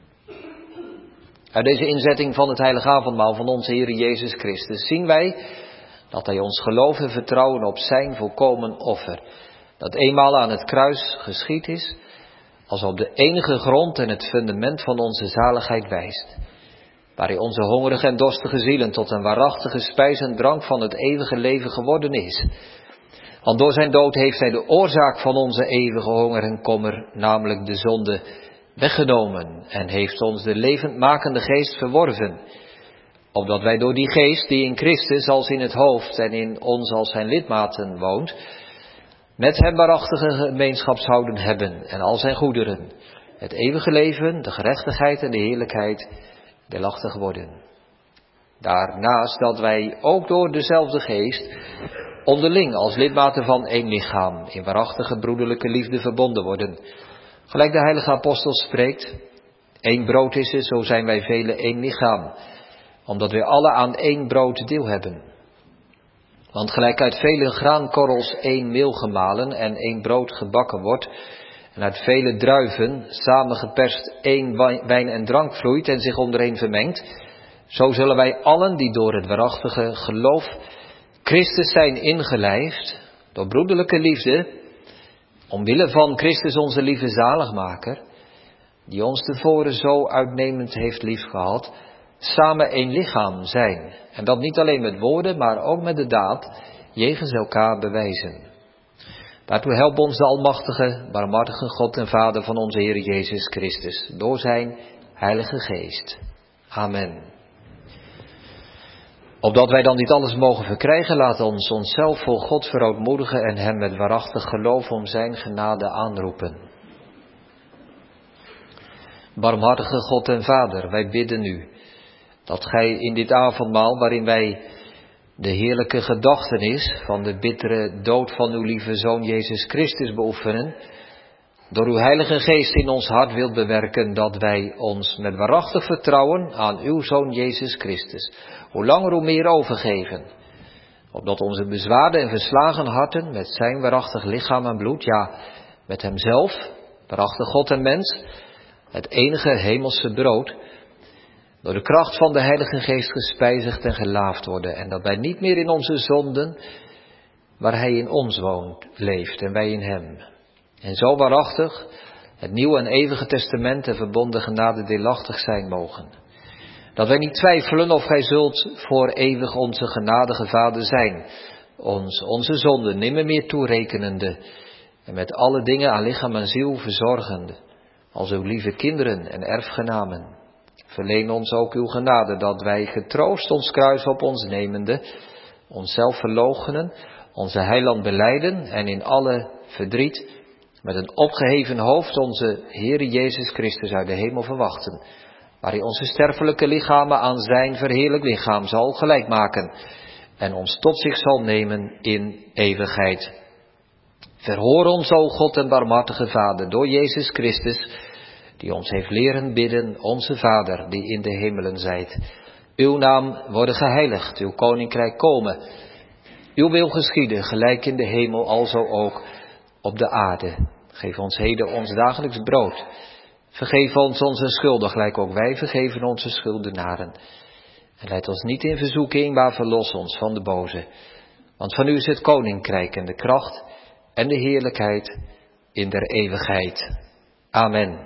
Uit deze inzetting van het heilige avondmaal van onze Heer Jezus Christus zien wij dat hij ons geloof en vertrouwen op zijn volkomen offer, dat eenmaal aan het kruis geschied is, als op de enige grond en het fundament van onze zaligheid wijst, waar hij onze hongerige en dorstige zielen tot een waarachtige spijs en drank van het eeuwige leven geworden is. Want door zijn dood heeft hij de oorzaak van onze eeuwige honger en kommer, namelijk de zonde, weggenomen en heeft ons de levendmakende geest verworven, opdat wij door die geest die in Christus als in het hoofd en in ons als zijn lidmaten woont, met hem waarachtige gemeenschap zouden hebben en al zijn goederen, het eeuwige leven, de gerechtigheid en de heerlijkheid deelachtig worden. Daarnaast dat wij ook door dezelfde geest onderling als lidmaten van één lichaam in waarachtige broederlijke liefde verbonden worden. Gelijk de heilige apostel spreekt: één brood is er, zo zijn wij velen één lichaam, omdat wij alle aan één brood deel hebben. Want gelijk uit vele graankorrels één meel gemalen en één brood gebakken wordt, en uit vele druiven samengeperst één wijn en drank vloeit en zich ondereen vermengt, zo zullen wij allen die door het waarachtige geloof Christus zijn ingelijfd, door broederlijke liefde, omwille van Christus onze lieve zaligmaker, die ons tevoren zo uitnemend heeft liefgehad, samen één lichaam zijn. En dat niet alleen met woorden, maar ook met de daad, jegens elkaar bewijzen. Daartoe helpt ons de almachtige, barmhartige God en Vader van onze Heer Jezus Christus, door zijn Heilige Geest. Amen. Opdat wij dan dit alles mogen verkrijgen, laat ons onszelf voor God verootmoedigen en hem met waarachtig geloof om zijn genade aanroepen. Barmhartige God en Vader, wij bidden u dat gij in dit avondmaal, waarin wij de heerlijke gedachtenis van de bittere dood van uw lieve Zoon Jezus Christus beoefenen, door uw Heilige Geest in ons hart wilt bewerken, dat wij ons met waarachtig vertrouwen aan uw Zoon Jezus Christus, hoe langer hoe meer overgeven, opdat onze bezwaarde en verslagen harten met zijn waarachtig lichaam en bloed, ja, met hemzelf, waarachtig God en mens, het enige hemelse brood, door de kracht van de Heilige Geest gespijzigd en gelaafd worden, en dat wij niet meer in onze zonden, waar hij in ons woont, leeft en wij in hem. En zo waarachtig het nieuwe en eeuwige testament en verbonden genade deelachtig zijn mogen. Dat wij niet twijfelen of gij zult voor eeuwig onze genadige Vader zijn, ons onze zonden nimmer meer toerekenende en met alle dingen aan lichaam en ziel verzorgende, als uw lieve kinderen en erfgenamen. Verleen ons ook uw genade, dat wij getroost ons kruis op ons nemende, onszelf verloochenen, onze heiland belijden en in alle verdriet met een opgeheven hoofd onze Heere Jezus Christus uit de hemel verwachten, waar hij onze sterfelijke lichamen aan zijn verheerlijk lichaam zal gelijk maken en ons tot zich zal nemen in eeuwigheid. Verhoor ons, o God en barmhartige Vader, door Jezus Christus, die ons heeft leren bidden, onze Vader, die in de hemelen zijt. Uw naam worden geheiligd, uw koninkrijk komen. Uw wil geschieden, gelijk in de hemel, alzo ook op de aarde. Geef ons heden ons dagelijks brood. Vergeef ons onze schulden, gelijk ook wij vergeven onze schuldenaren. En leid ons niet in verzoeking, maar verlos ons van de boze. Want van u is het koninkrijk en de kracht en de heerlijkheid in der eeuwigheid. Amen.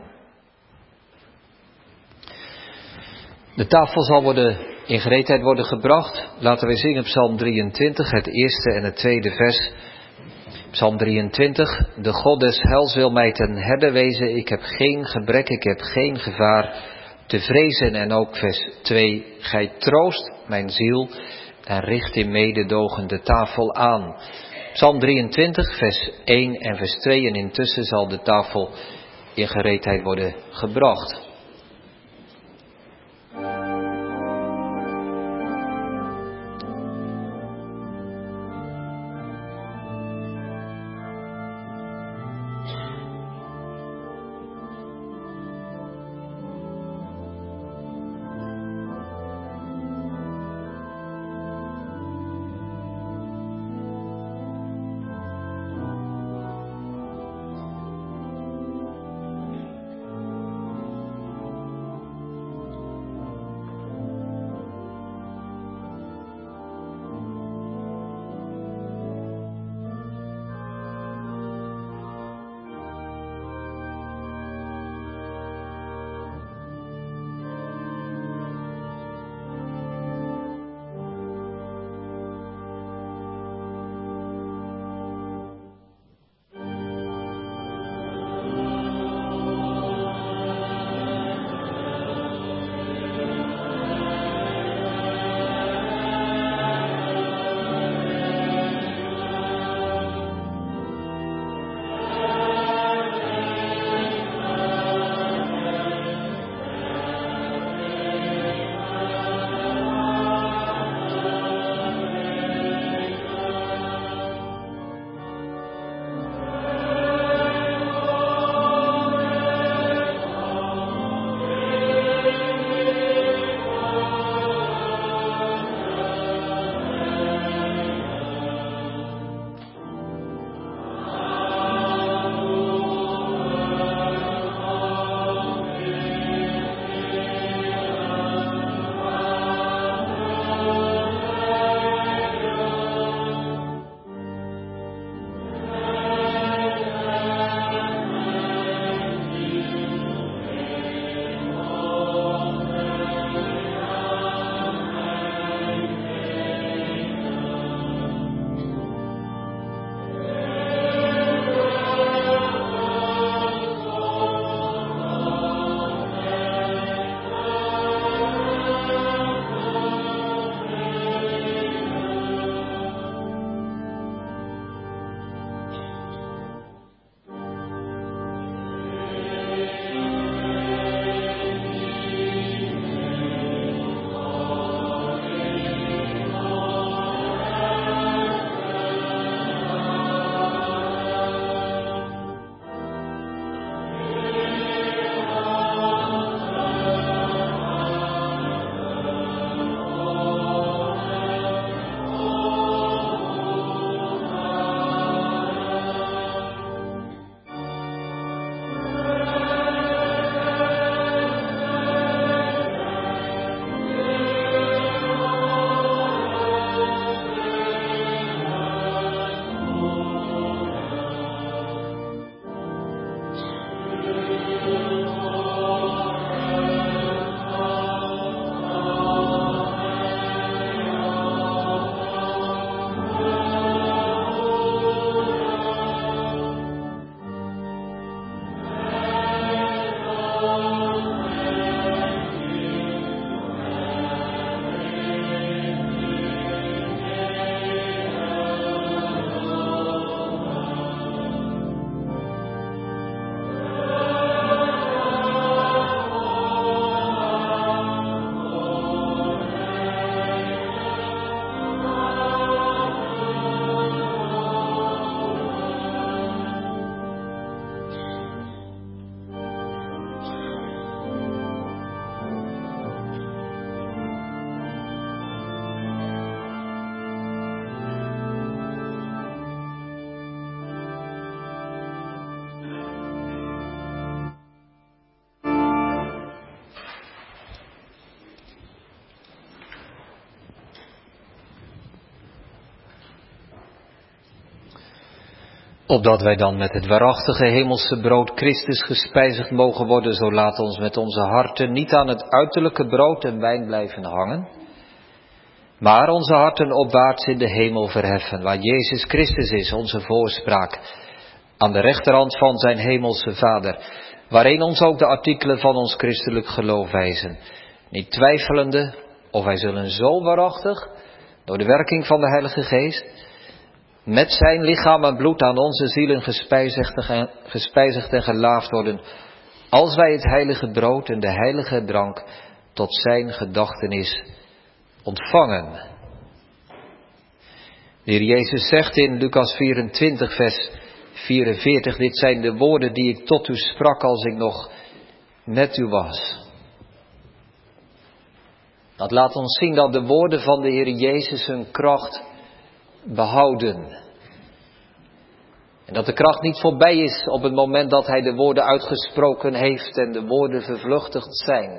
De tafel zal worden in gereedheid worden gebracht. Laten wij zingen Psalm drieëntwintig, het eerste en het tweede vers. Psalm drieëntwintig. De God des heils wil mij ten herder wezen. Ik heb geen gebrek, ik heb geen gevaar te vrezen. En ook vers twee. Gij troost mijn ziel en richt in mededogen de tafel aan. Psalm drieëntwintig, vers één en vers twee. En intussen zal de tafel in gereedheid worden gebracht. Opdat wij dan met het waarachtige hemelse brood Christus gespijzigd mogen worden, zo laat ons met onze harten niet aan het uiterlijke brood en wijn blijven hangen, maar onze harten opwaarts in de hemel verheffen, waar Jezus Christus is, onze voorspraak, aan de rechterhand van zijn hemelse Vader, waarin ons ook de artikelen van ons christelijk geloof wijzen, niet twijfelende of wij zullen zo waarachtig, door de werking van de Heilige Geest, met zijn lichaam en bloed aan onze zielen gespijzigd en, gespijzigd en gelaafd worden, als wij het heilige brood en de heilige drank tot zijn gedachtenis ontvangen. De Heer Jezus zegt in Lucas vierentwintig vers vierenveertig, dit zijn de woorden die ik tot u sprak als ik nog met u was. Dat laat ons zien dat de woorden van de Heer Jezus hun kracht behouden. En dat de kracht niet voorbij is op het moment dat hij de woorden uitgesproken heeft en de woorden vervluchtigd zijn.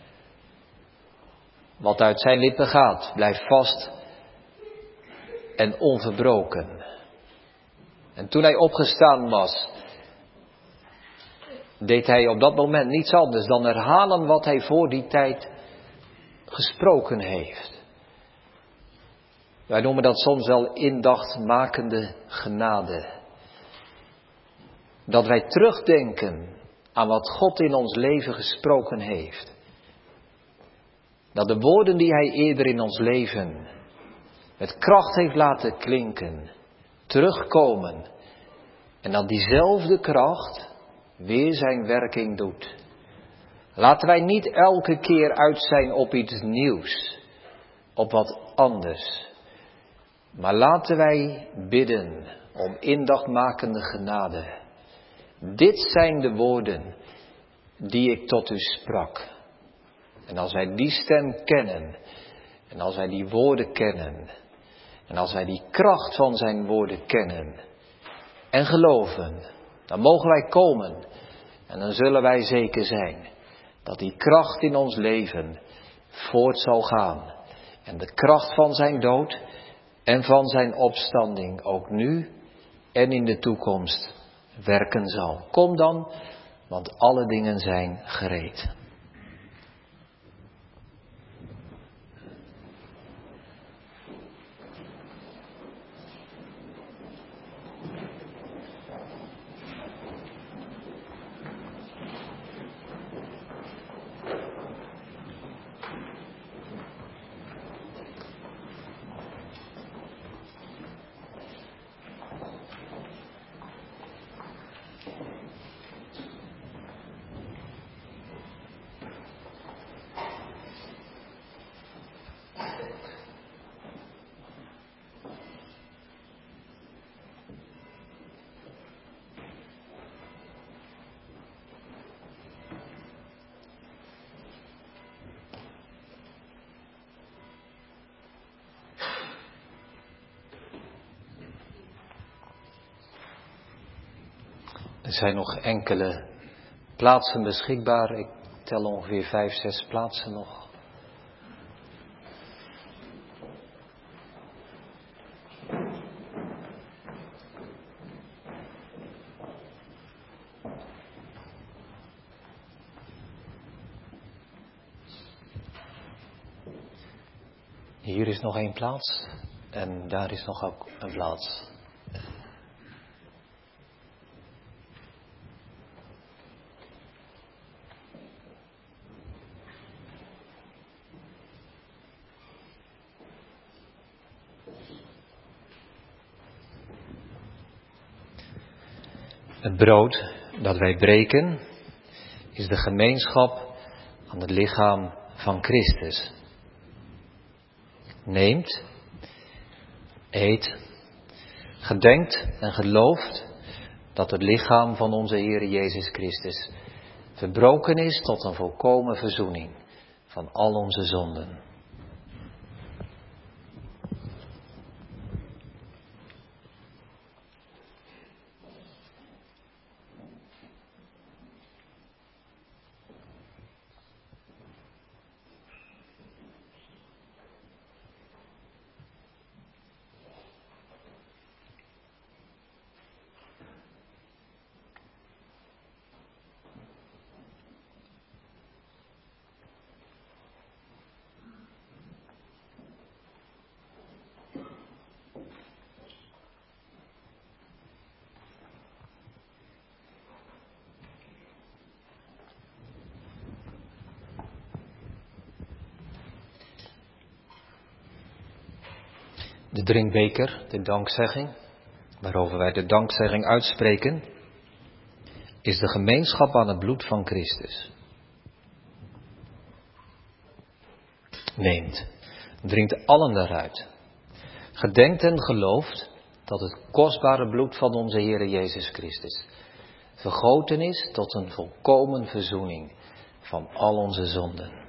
Wat uit zijn lippen gaat, blijft vast en onverbroken. En toen hij opgestaan was, deed hij op dat moment niets anders dan herhalen wat hij voor die tijd gesproken heeft. Wij noemen dat soms wel indachtmakende genade. Dat wij terugdenken aan wat God in ons leven gesproken heeft. Dat de woorden die hij eerder in ons leven met kracht heeft laten klinken, terugkomen. En dat diezelfde kracht weer zijn werking doet. Laten wij niet elke keer uit zijn op iets nieuws, op wat anders. Maar laten wij bidden om indachtmakende genade. Dit zijn de woorden die ik tot u sprak. En als wij die stem kennen, en als wij die woorden kennen, en als wij die kracht van zijn woorden kennen en geloven, dan mogen wij komen en dan zullen wij zeker zijn dat die kracht in ons leven voort zal gaan. En de kracht van zijn dood en van zijn opstanding ook nu en in de toekomst werken zal. Kom dan, want alle dingen zijn gereed. Er zijn nog enkele plaatsen beschikbaar. Ik tel ongeveer vijf, zes plaatsen nog. Hier is nog één plaats en daar is nog ook een plaats. Het brood dat wij breken is de gemeenschap aan het lichaam van Christus. Neemt, eet, gedenkt en gelooft dat het lichaam van onze Heer Jezus Christus verbroken is tot een volkomen verzoening van al onze zonden. De drinkbeker, de dankzegging, waarover wij de dankzegging uitspreken, is de gemeenschap aan het bloed van Christus. Neemt, drinkt allen daaruit. Gedenkt en gelooft dat het kostbare bloed van onze Heere Jezus Christus vergoten is tot een volkomen verzoening van al onze zonden.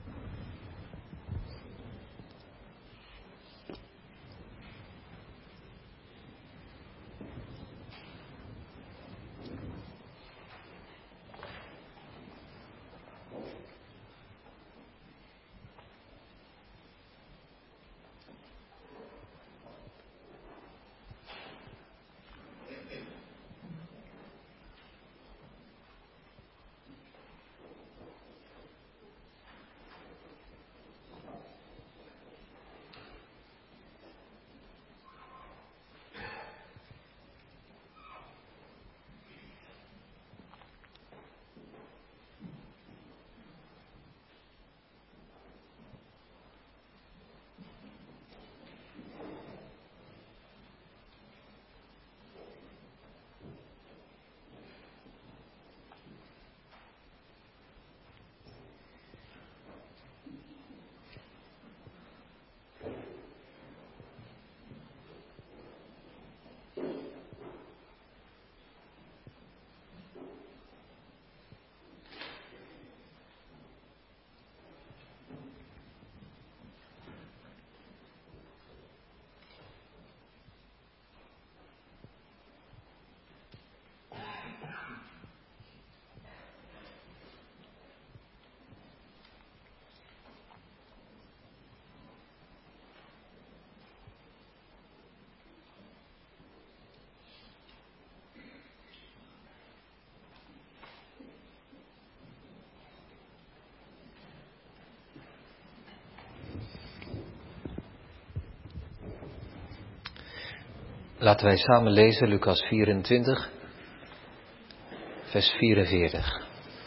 Laten wij samen lezen Lucas vierentwintig, vers vierenveertig.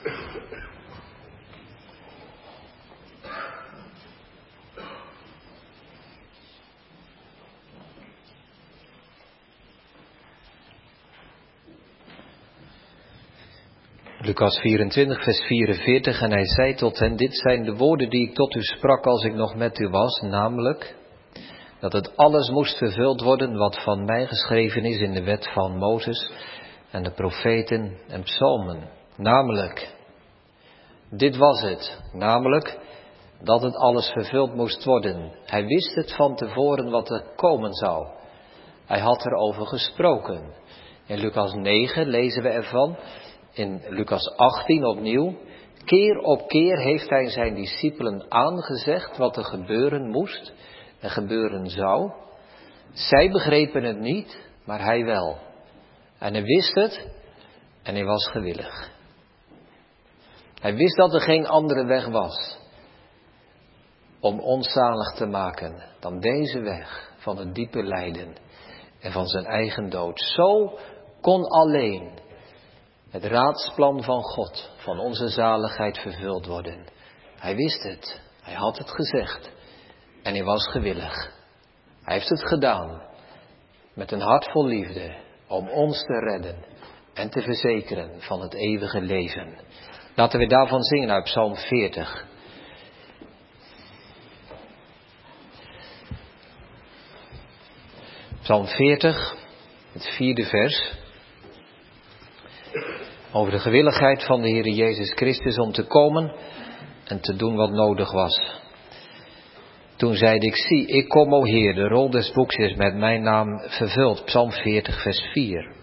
Lucas vierentwintig, vers vierenveertig. En hij zei tot hen, dit zijn de woorden die ik tot u sprak als ik nog met u was, namelijk dat het alles moest vervuld worden wat van mij geschreven is in de wet van Mozes en de profeten en psalmen. Namelijk, dit was het, namelijk dat het alles vervuld moest worden. Hij wist het van tevoren wat er komen zou. Hij had erover gesproken. In Lucas negen lezen we ervan, in Lucas achttien opnieuw. Keer op keer heeft hij zijn discipelen aangezegd wat er gebeuren moest en gebeuren zou. Zij begrepen het niet, maar hij wel. En hij wist het en hij was gewillig. Hij wist dat er geen andere weg was om ons zalig te maken dan deze weg van het diepe lijden en van zijn eigen dood. Zo kon alleen het raadsplan van God van onze zaligheid vervuld worden. Hij wist het, hij had het gezegd en hij was gewillig. Hij heeft het gedaan met een hart vol liefde om ons te redden en te verzekeren van het eeuwige leven. Laten we daarvan zingen uit Psalm veertig. Psalm veertig, het vierde vers. Over de gewilligheid van de Heer Jezus Christus om te komen en te doen wat nodig was. Toen zeide ik, zie, ik kom, o Heer, de rol des boeks is met mijn naam vervuld. Psalm veertig, vers vier.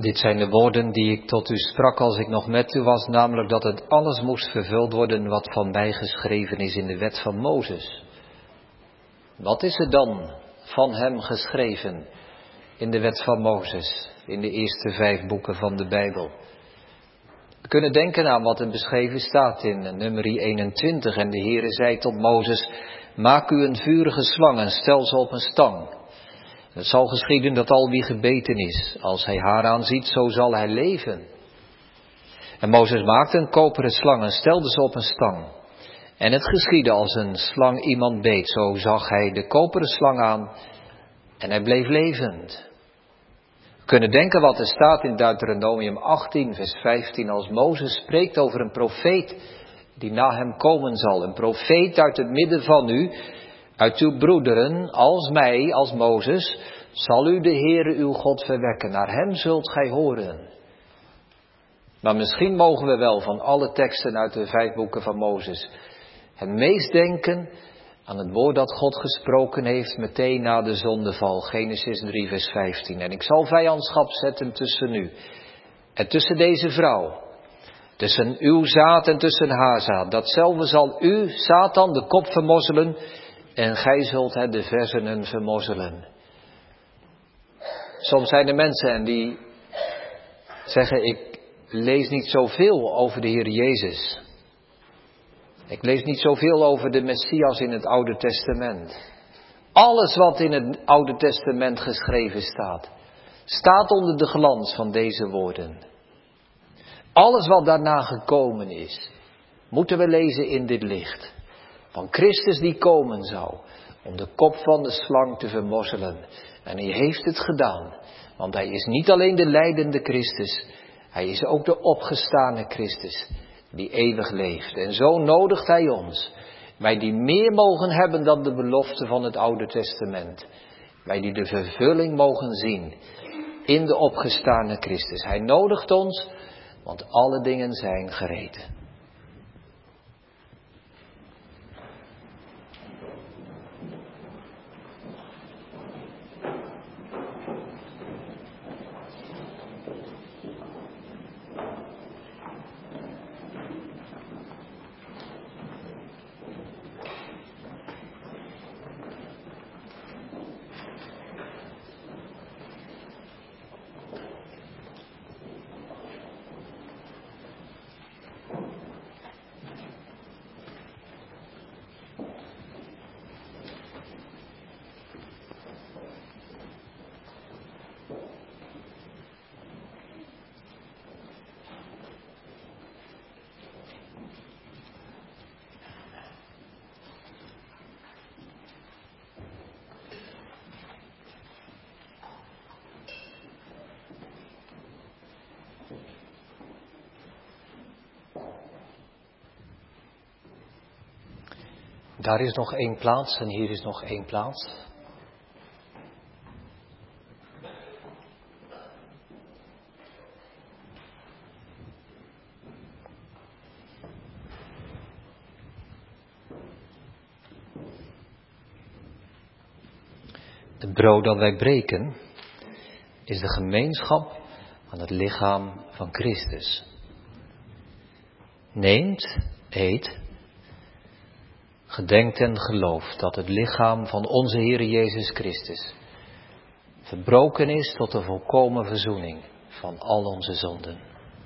Dit zijn de woorden die ik tot u sprak als ik nog met u was, namelijk dat het alles moest vervuld worden wat van mij geschreven is in de wet van Mozes. Wat is er dan van hem geschreven in de wet van Mozes, in de eerste vijf boeken van de Bijbel? We kunnen denken aan wat er beschreven staat in Numeri eenentwintig. En de Heere zei tot Mozes, maak u een vurige slang en stel ze op een stang. Het zal geschieden dat al wie gebeten is, als hij haar aanziet, zo zal hij leven. En Mozes maakte een koperen slang en stelde ze op een stang. En het geschiedde als een slang iemand beet, zo zag hij de koperen slang aan en hij bleef levend. We kunnen denken wat er staat in Deuteronomium achttien, vers vijftien, als Mozes spreekt over een profeet die na hem komen zal. Een profeet uit het midden van u, uit uw broederen, als mij, als Mozes, zal u de Heere uw God verwekken. Naar hem zult gij horen. Maar misschien mogen we wel van alle teksten uit de vijf boeken van Mozes het meest denken aan het woord dat God gesproken heeft meteen na de zondeval. Genesis drie, vers vijftien. En ik zal vijandschap zetten tussen u en tussen deze vrouw. Tussen uw zaad en tussen haar zaad. Datzelfde zal u, Satan, de kop vermorzelen. En gij zult het de versenen vermorzelen. Soms zijn er mensen en die zeggen, ik lees niet zoveel over de Heer Jezus. Ik lees niet zoveel over de Messias in het Oude Testament. Alles wat in het Oude Testament geschreven staat, staat onder de glans van deze woorden. Alles wat daarna gekomen is, moeten we lezen in dit licht. Van Christus die komen zou, om de kop van de slang te vermorzelen. En hij heeft het gedaan, want hij is niet alleen de lijdende Christus, hij is ook de opgestane Christus, die eeuwig leeft. En zo nodigt hij ons, wij die meer mogen hebben dan de belofte van het Oude Testament. Wij die de vervulling mogen zien in de opgestane Christus. Hij nodigt ons, want alle dingen zijn gereed. Daar is nog één plaats en hier is nog één plaats. Het brood dat wij breken is de gemeenschap aan het lichaam van Christus. Neemt, eet, gedenkt en gelooft dat het lichaam van onze Heer Jezus Christus verbroken is tot de volkomen verzoening van al onze zonden.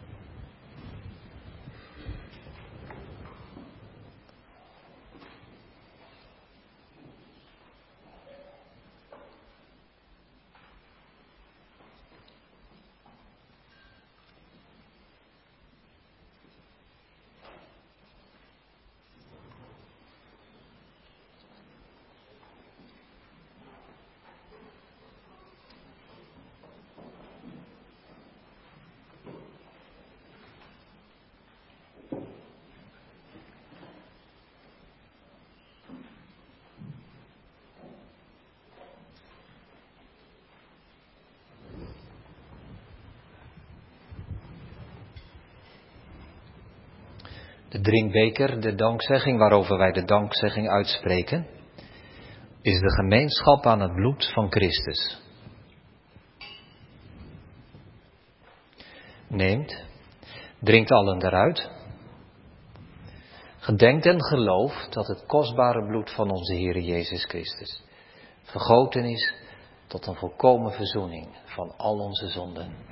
De drinkbeker, de dankzegging waarover wij de dankzegging uitspreken, is de gemeenschap aan het bloed van Christus. neemt, drinkt allen daaruit. Gedenkt en gelooft dat het kostbare bloed van onze Heer Jezus Christus vergoten is tot een volkomen verzoening van al onze zonden.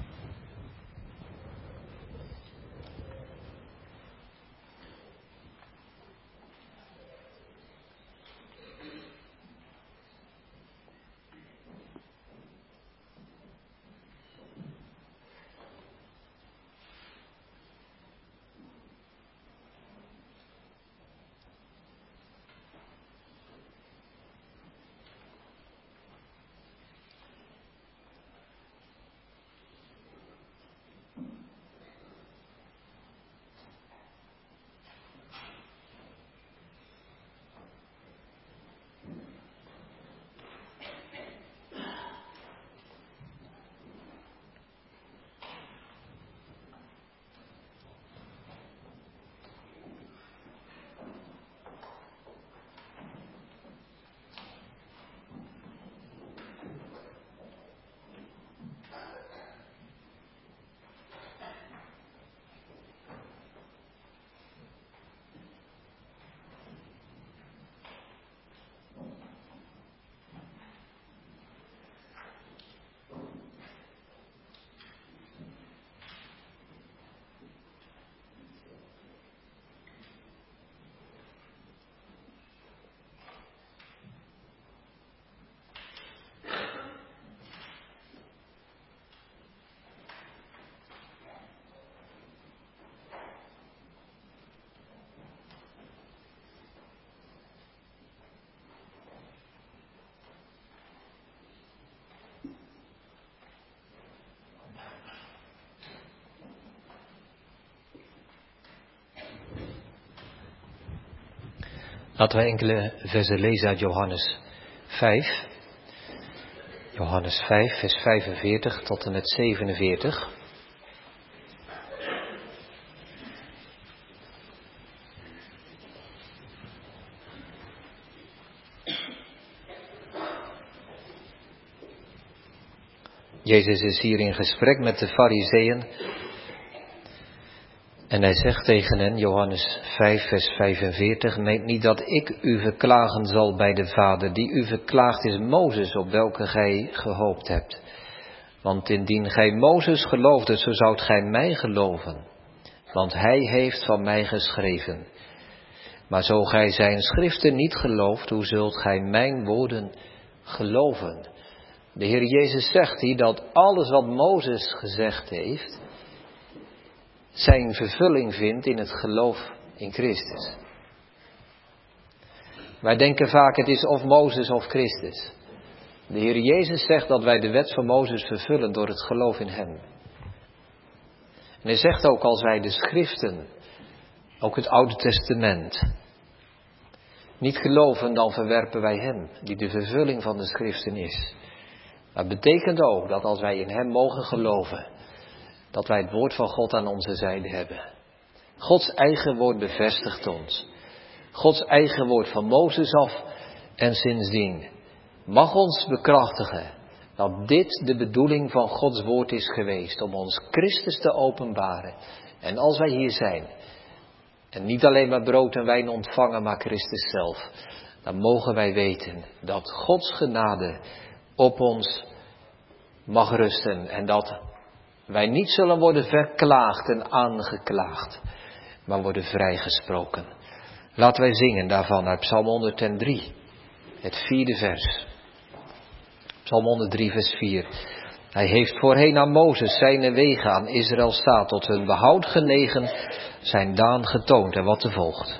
Laten we enkele versen lezen uit Johannes vijf. Johannes vijf, vers vijfenveertig tot en met zevenenveertig. Jezus is hier in gesprek met de Farizeeën. En hij zegt tegen hen, Johannes vijf, vers vijfenveertig, meent niet dat ik u verklagen zal bij de Vader. Die u verklaagt is Mozes, op welke gij gehoopt hebt. Want indien gij Mozes geloofdet, zo zoudt gij mij geloven. Want hij heeft van mij geschreven. Maar zo gij zijn schriften niet gelooft, hoe zult gij mijn woorden geloven? De Heer Jezus zegt hier dat alles wat Mozes gezegd heeft, zijn vervulling vindt in het geloof in Christus. Wij denken vaak het is of Mozes of Christus. De Heer Jezus zegt dat wij de wet van Mozes vervullen door het geloof in hem. En hij zegt ook als wij de schriften, ook het Oude Testament, niet geloven, dan verwerpen wij hem, die de vervulling van de schriften is. Dat betekent ook dat als wij in hem mogen geloven, dat wij het woord van God aan onze zijde hebben. Gods eigen woord bevestigt ons. Gods eigen woord van Mozes af en sindsdien mag ons bekrachtigen dat dit de bedoeling van Gods woord is geweest, om ons Christus te openbaren. En als wij hier zijn, en niet alleen maar brood en wijn ontvangen, maar Christus zelf, dan mogen wij weten dat Gods genade op ons mag rusten en dat wij niet zullen worden verklaagd en aangeklaagd, maar worden vrijgesproken. Laten wij zingen daarvan uit Psalm honderddrie, het vierde vers. Psalm honderddrie, vers vier. Hij heeft voorheen aan Mozes zijn wegen, aan Israël staat tot hun behoud genegen, zijn daan getoond en wat er volgt.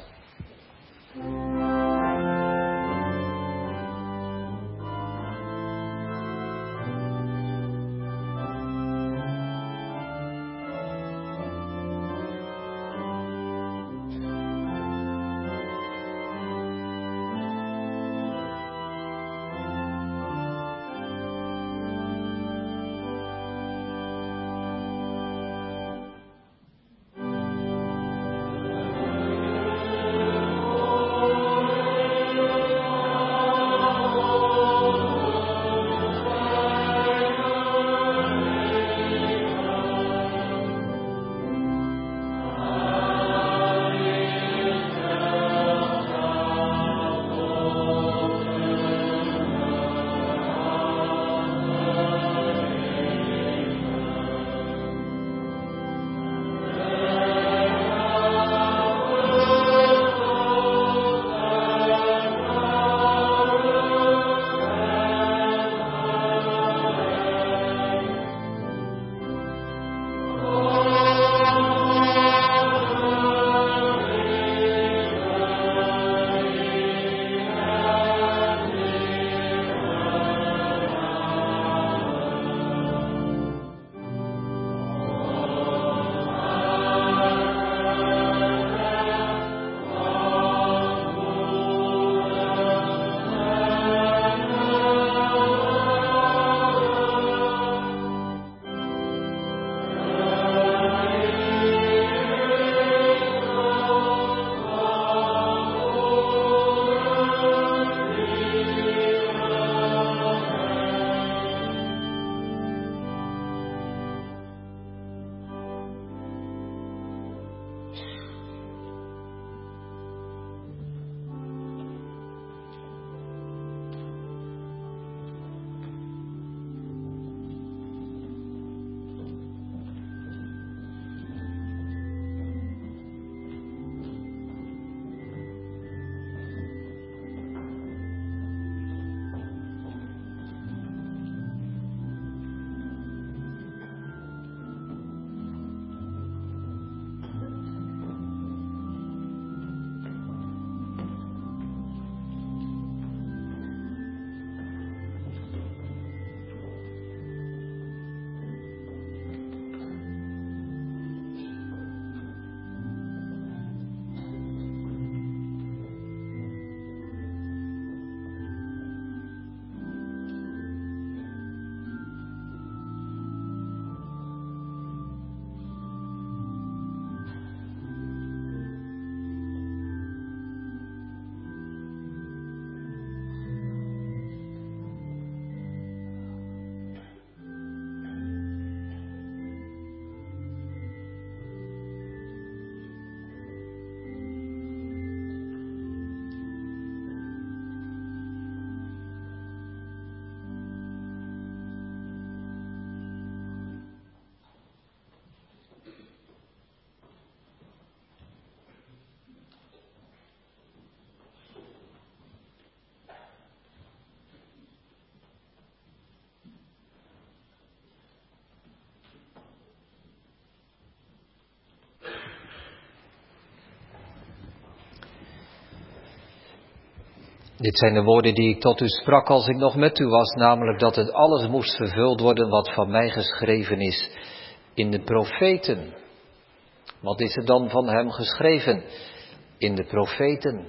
Dit zijn de woorden die ik tot u sprak als ik nog met u was, namelijk dat het alles moest vervuld worden wat van mij geschreven is in de profeten. Wat is er dan van hem geschreven in de profeten?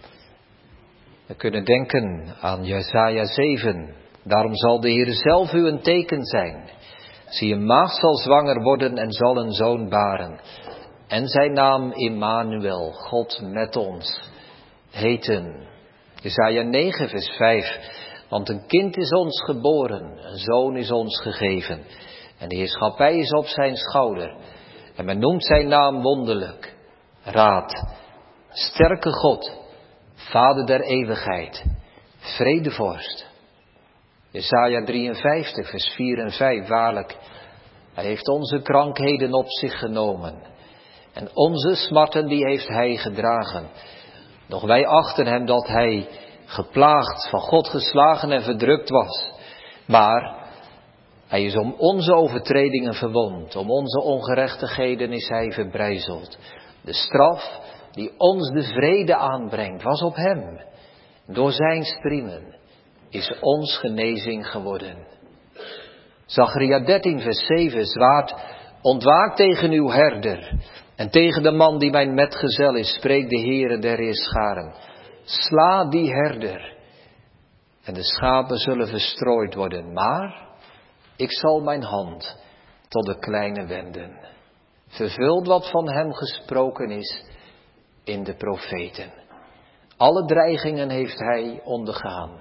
We kunnen denken aan Jesaja zeven. Daarom zal de Heer zelf u een teken zijn. Zie, een maagd zal zwanger worden en zal een zoon baren. En zijn naam Immanuel, God met ons, heten. Jesaja negen vers vijf. Want een kind is ons geboren, een zoon is ons gegeven. En de heerschappij is op zijn schouder. En men noemt zijn naam wonderlijk. Raad, sterke God, Vader der eeuwigheid, vredevorst. Jesaja drieënvijftig vers vier en vijf. Waarlijk, hij heeft onze krankheden op zich genomen. En onze smarten die heeft hij gedragen. Doch wij achten hem dat hij geplaagd, van God geslagen en verdrukt was. Maar hij is om onze overtredingen verwond, om onze ongerechtigheden is hij verbrijzeld. De straf die ons de vrede aanbrengt, was op hem. Door zijn striemen is ons genezing geworden. Zacharia dertien vers zeven. Zwaard, ontwaak tegen uw herder. En tegen de man die mijn metgezel is, spreekt de Heere der Heerscharen. Sla die herder. En de schapen zullen verstrooid worden. Maar ik zal mijn hand tot de kleine wenden. Vervuld wat van hem gesproken is in de profeten. Alle dreigingen heeft hij ondergaan.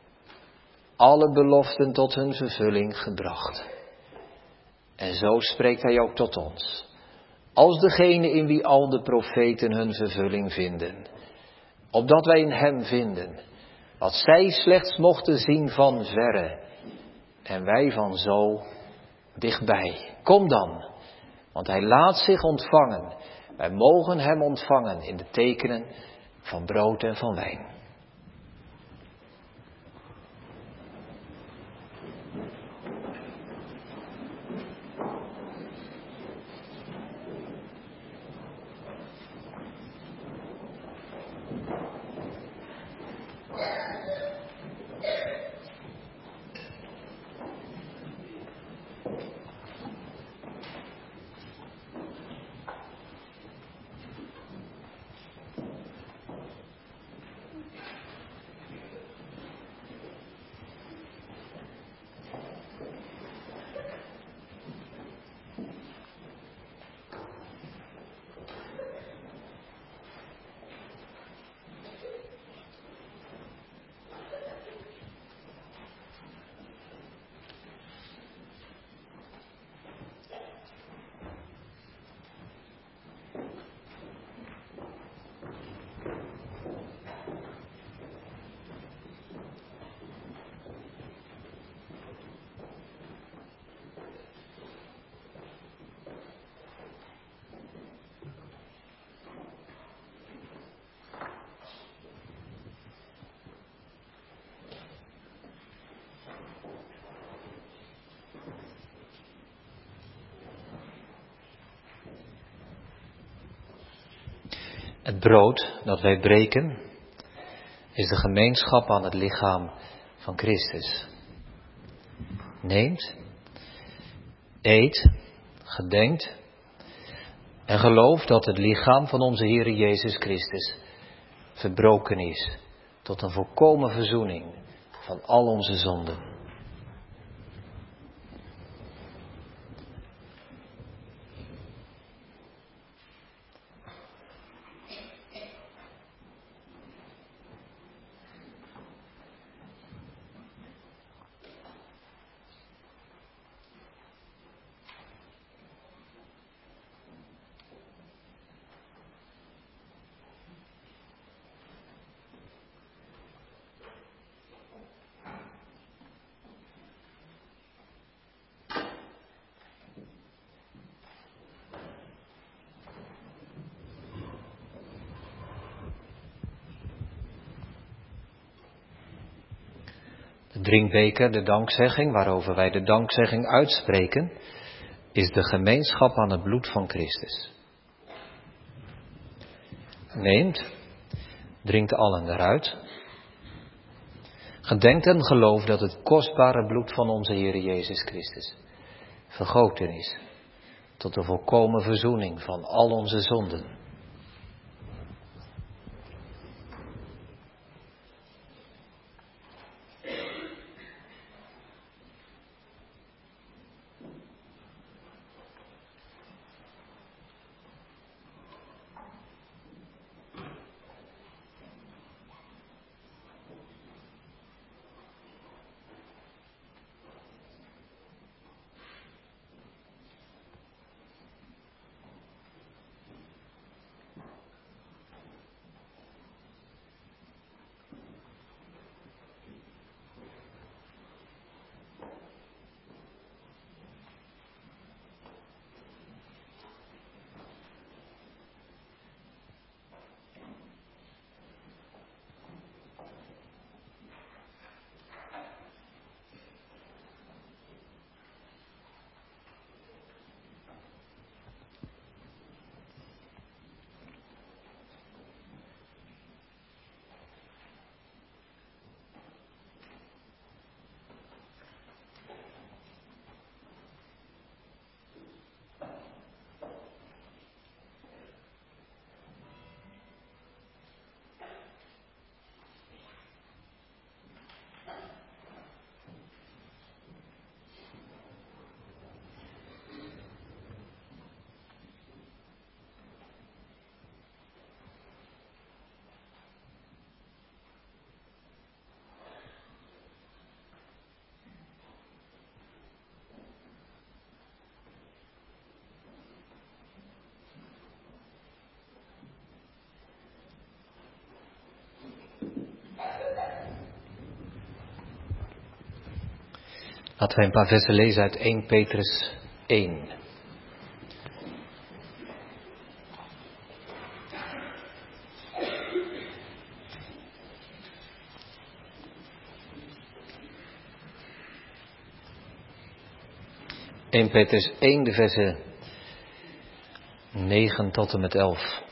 Alle beloften tot hun vervulling gebracht. En zo spreekt hij ook tot ons. Als degene in wie al de profeten hun vervulling vinden. Opdat wij in hem vinden. Wat zij slechts mochten zien van verre. En wij van zo dichtbij. Kom dan. Want hij laat zich ontvangen. Wij mogen hem ontvangen in de tekenen van brood en van wijn. Het brood dat wij breken is de gemeenschap aan het lichaam van Christus. Neemt, eet, gedenkt en geloof dat het lichaam van onze Heere Jezus Christus verbroken is tot een volkomen verzoening van al onze zonden. De drinkbeker, de dankzegging, waarover wij de dankzegging uitspreken, is de gemeenschap aan het bloed van Christus. Neemt, drinkt allen eruit. Gedenkt en geloof dat het kostbare bloed van onze Heer Jezus Christus vergoten is tot de volkomen verzoening van al onze zonden. Laten wij een paar versen lezen uit eerste Petrus één. eerste Petrus één, de versen negen tot en met elf.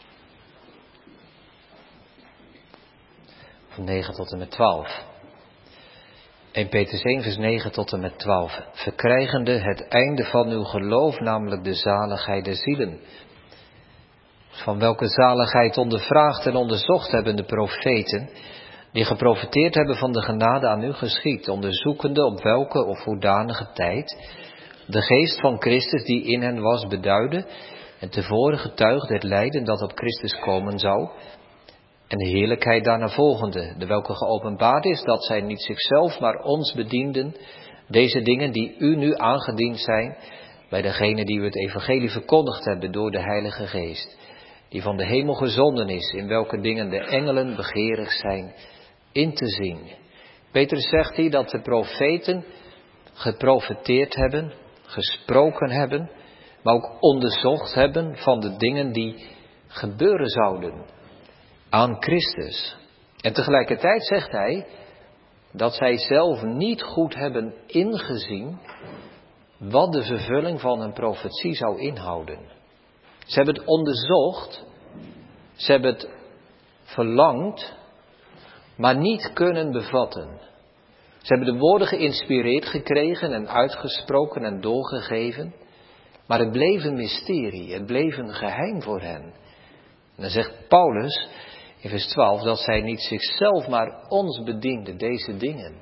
Of negen tot en met twaalf. eerste Petrus één, vers negen tot en met twaalf. Verkrijgende het einde van uw geloof, namelijk de zaligheid der zielen. Van welke zaligheid ondervraagd en onderzocht hebben de profeten, die geprofeteerd hebben van de genade aan u geschied, onderzoekende op welke of hoedanige tijd de geest van Christus die in hen was beduidde en tevoren getuigde het lijden dat op Christus komen zou, en de heerlijkheid daarna volgende, de welke geopenbaard is dat zij niet zichzelf, maar ons bedienden, deze dingen die u nu aangediend zijn, bij degene die u het evangelie verkondigd hebben door de Heilige Geest, die van de hemel gezonden is, in welke dingen de engelen begeerig zijn in te zien. Petrus zegt hier dat de profeten geprofeteerd hebben, gesproken hebben, maar ook onderzocht hebben van de dingen die gebeuren zouden aan Christus. En tegelijkertijd zegt hij dat zij zelf niet goed hebben ingezien wat de vervulling van een profetie zou inhouden. Ze hebben het onderzocht, ze hebben het verlangd, maar niet kunnen bevatten. Ze hebben de woorden geïnspireerd gekregen en uitgesproken en doorgegeven, maar het bleef een mysterie, het bleef een geheim voor hen. En dan zegt Paulus in vers twaalf dat zij niet zichzelf, maar ons bedienden, deze dingen.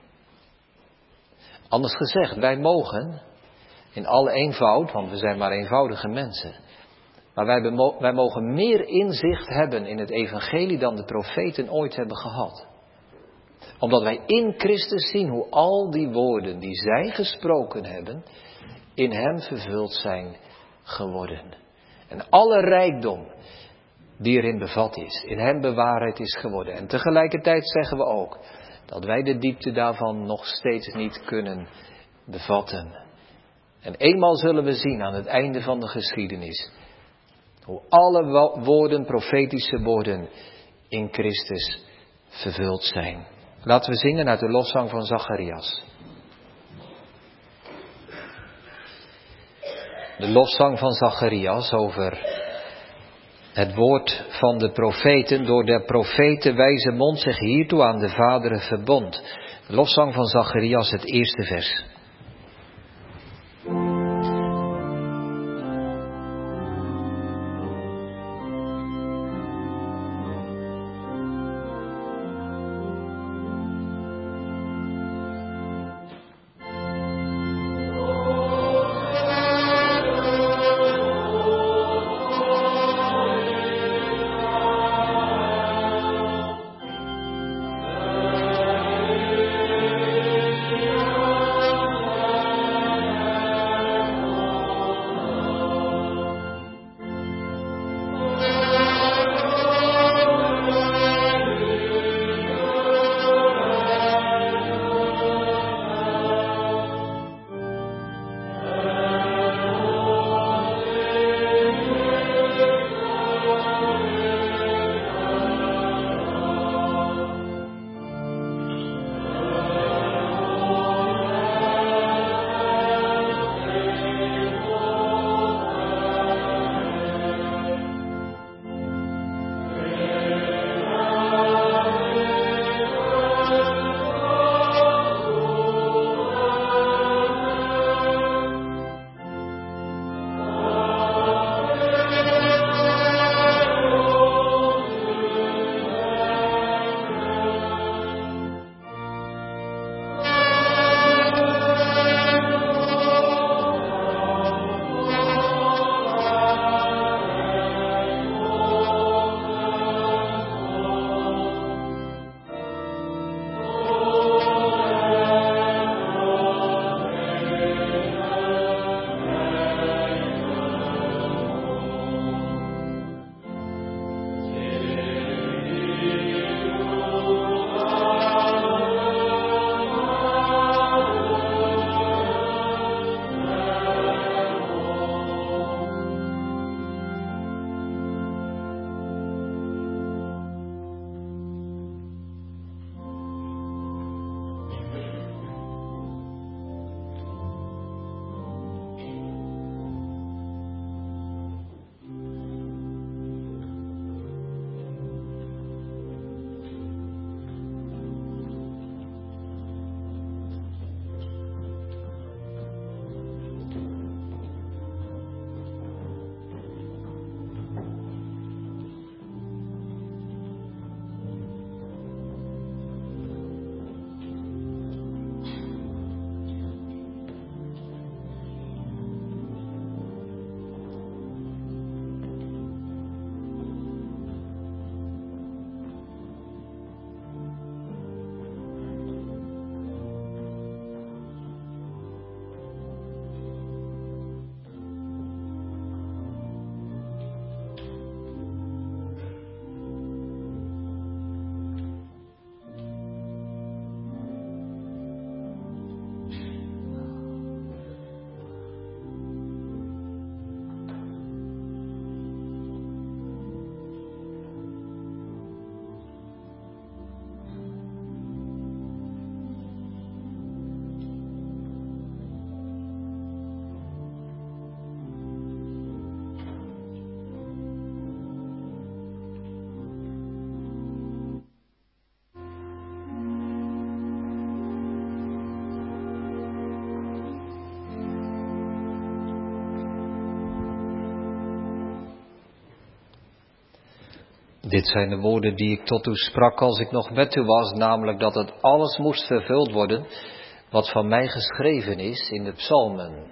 Anders gezegd, wij mogen in alle eenvoud, want we zijn maar eenvoudige mensen, maar wij, bemo- wij mogen meer inzicht hebben in het evangelie dan de profeten ooit hebben gehad. Omdat wij in Christus zien hoe al die woorden die zij gesproken hebben, in hem vervuld zijn geworden. En alle rijkdom die erin bevat is, in hem bewaarheid is geworden. En tegelijkertijd zeggen we ook dat wij de diepte daarvan nog steeds niet kunnen bevatten. En eenmaal zullen we zien aan het einde van de geschiedenis hoe alle woorden, profetische woorden, in Christus vervuld zijn. Laten we zingen uit de lofzang van Zacharias. De lofzang van Zacharias over Het woord van de profeten, door der profeten wijze mond zich hiertoe aan de vaderen verbond. De lofzang van Zacharias, het eerste vers. Dit zijn de woorden die ik tot u sprak als ik nog met u was, namelijk dat het alles moest vervuld worden wat van mij geschreven is in de psalmen.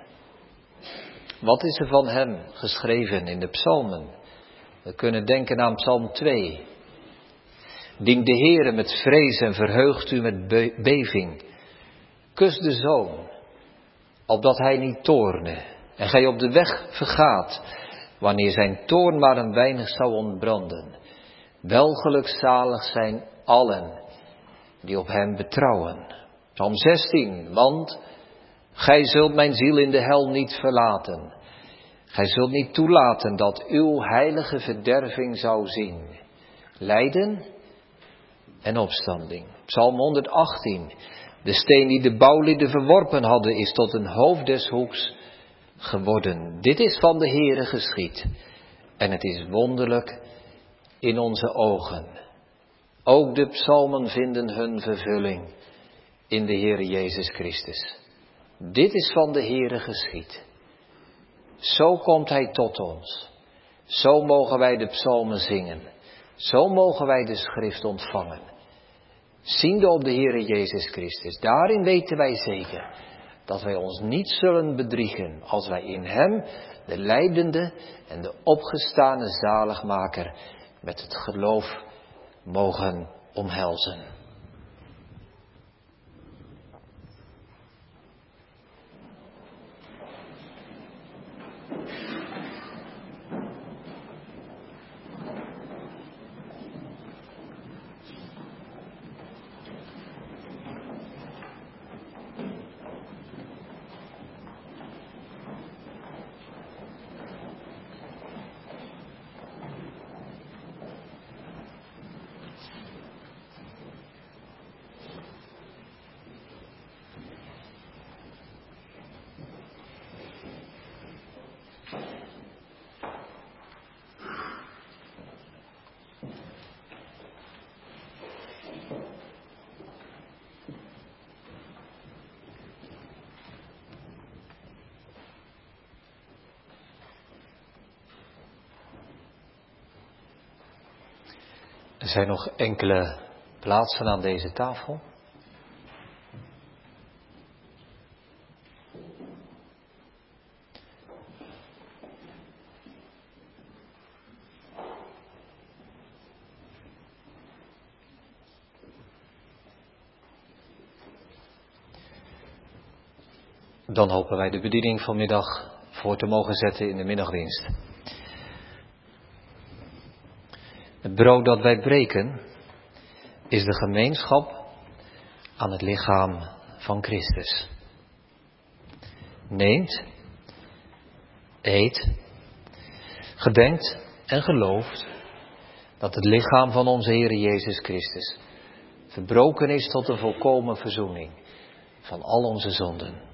Wat is er van hem geschreven in de psalmen? We kunnen denken aan psalm twee. Dient de Heere met vrees en verheugt u met be- beving. Kus de zoon, opdat hij niet toorne en gij op de weg vergaat, wanneer zijn toorn maar een weinig zou ontbranden. Welgelukzalig zijn allen die op hem betrouwen. Psalm zestien, want gij zult mijn ziel in de hel niet verlaten. Gij zult niet toelaten dat uw heilige verderving zou zien. Lijden en opstanding. Psalm honderdachttien. De steen die de bouwlieden verworpen hadden is tot een hoofd des hoeks geworden. Dit is van de Heere geschied. En het is wonderlijk in onze ogen. Ook de psalmen vinden hun vervulling in de Heere Jezus Christus. Dit is van de Heere geschied. Zo komt Hij tot ons. Zo mogen wij de psalmen zingen. Zo mogen wij de schrift ontvangen. Ziende op de Heere Jezus Christus. Daarin weten wij zeker dat wij ons niet zullen bedriegen als wij in Hem, de lijdende en de opgestane zaligmaker, met het geloof mogen omhelzen. Er zijn nog enkele plaatsen aan deze tafel. Dan hopen wij de bediening vanmiddag voor te mogen zetten in de middagdienst. Het brood dat wij breken is de gemeenschap aan het lichaam van Christus. Neemt, eet, gedenkt en gelooft dat het lichaam van onze Heer Jezus Christus verbroken is tot de volkomen verzoening van al onze zonden.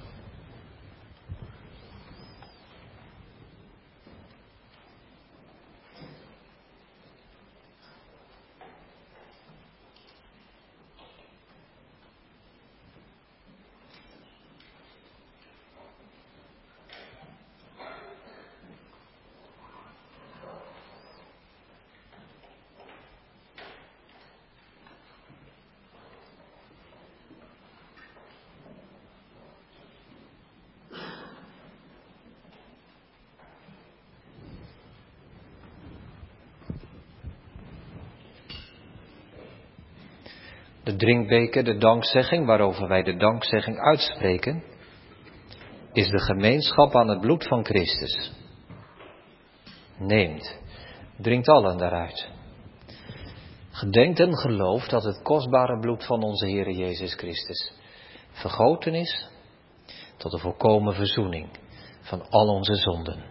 De drinkbeker, de dankzegging, waarover wij de dankzegging uitspreken, is de gemeenschap aan het bloed van Christus. Neemt, drinkt allen daaruit. Gedenkt en gelooft dat het kostbare bloed van onze Heer Jezus Christus vergoten is tot de volkomen verzoening van al onze zonden.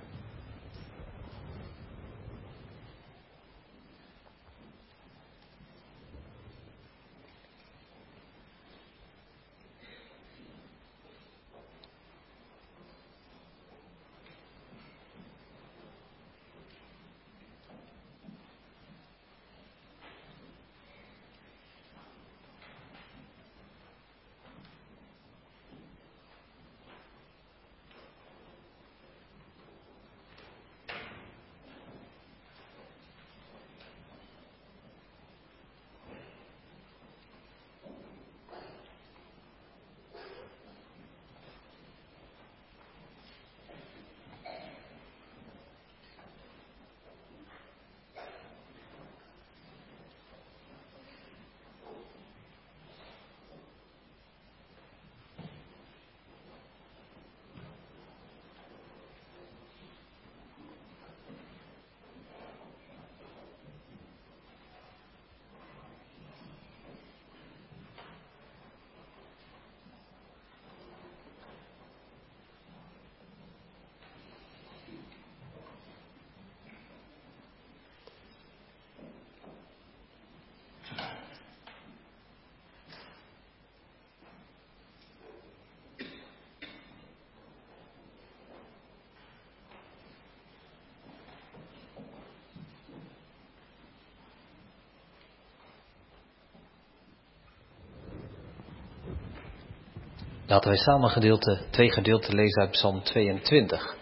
Laten wij samen gedeelte, twee gedeelten lezen uit Psalm tweeëntwintig.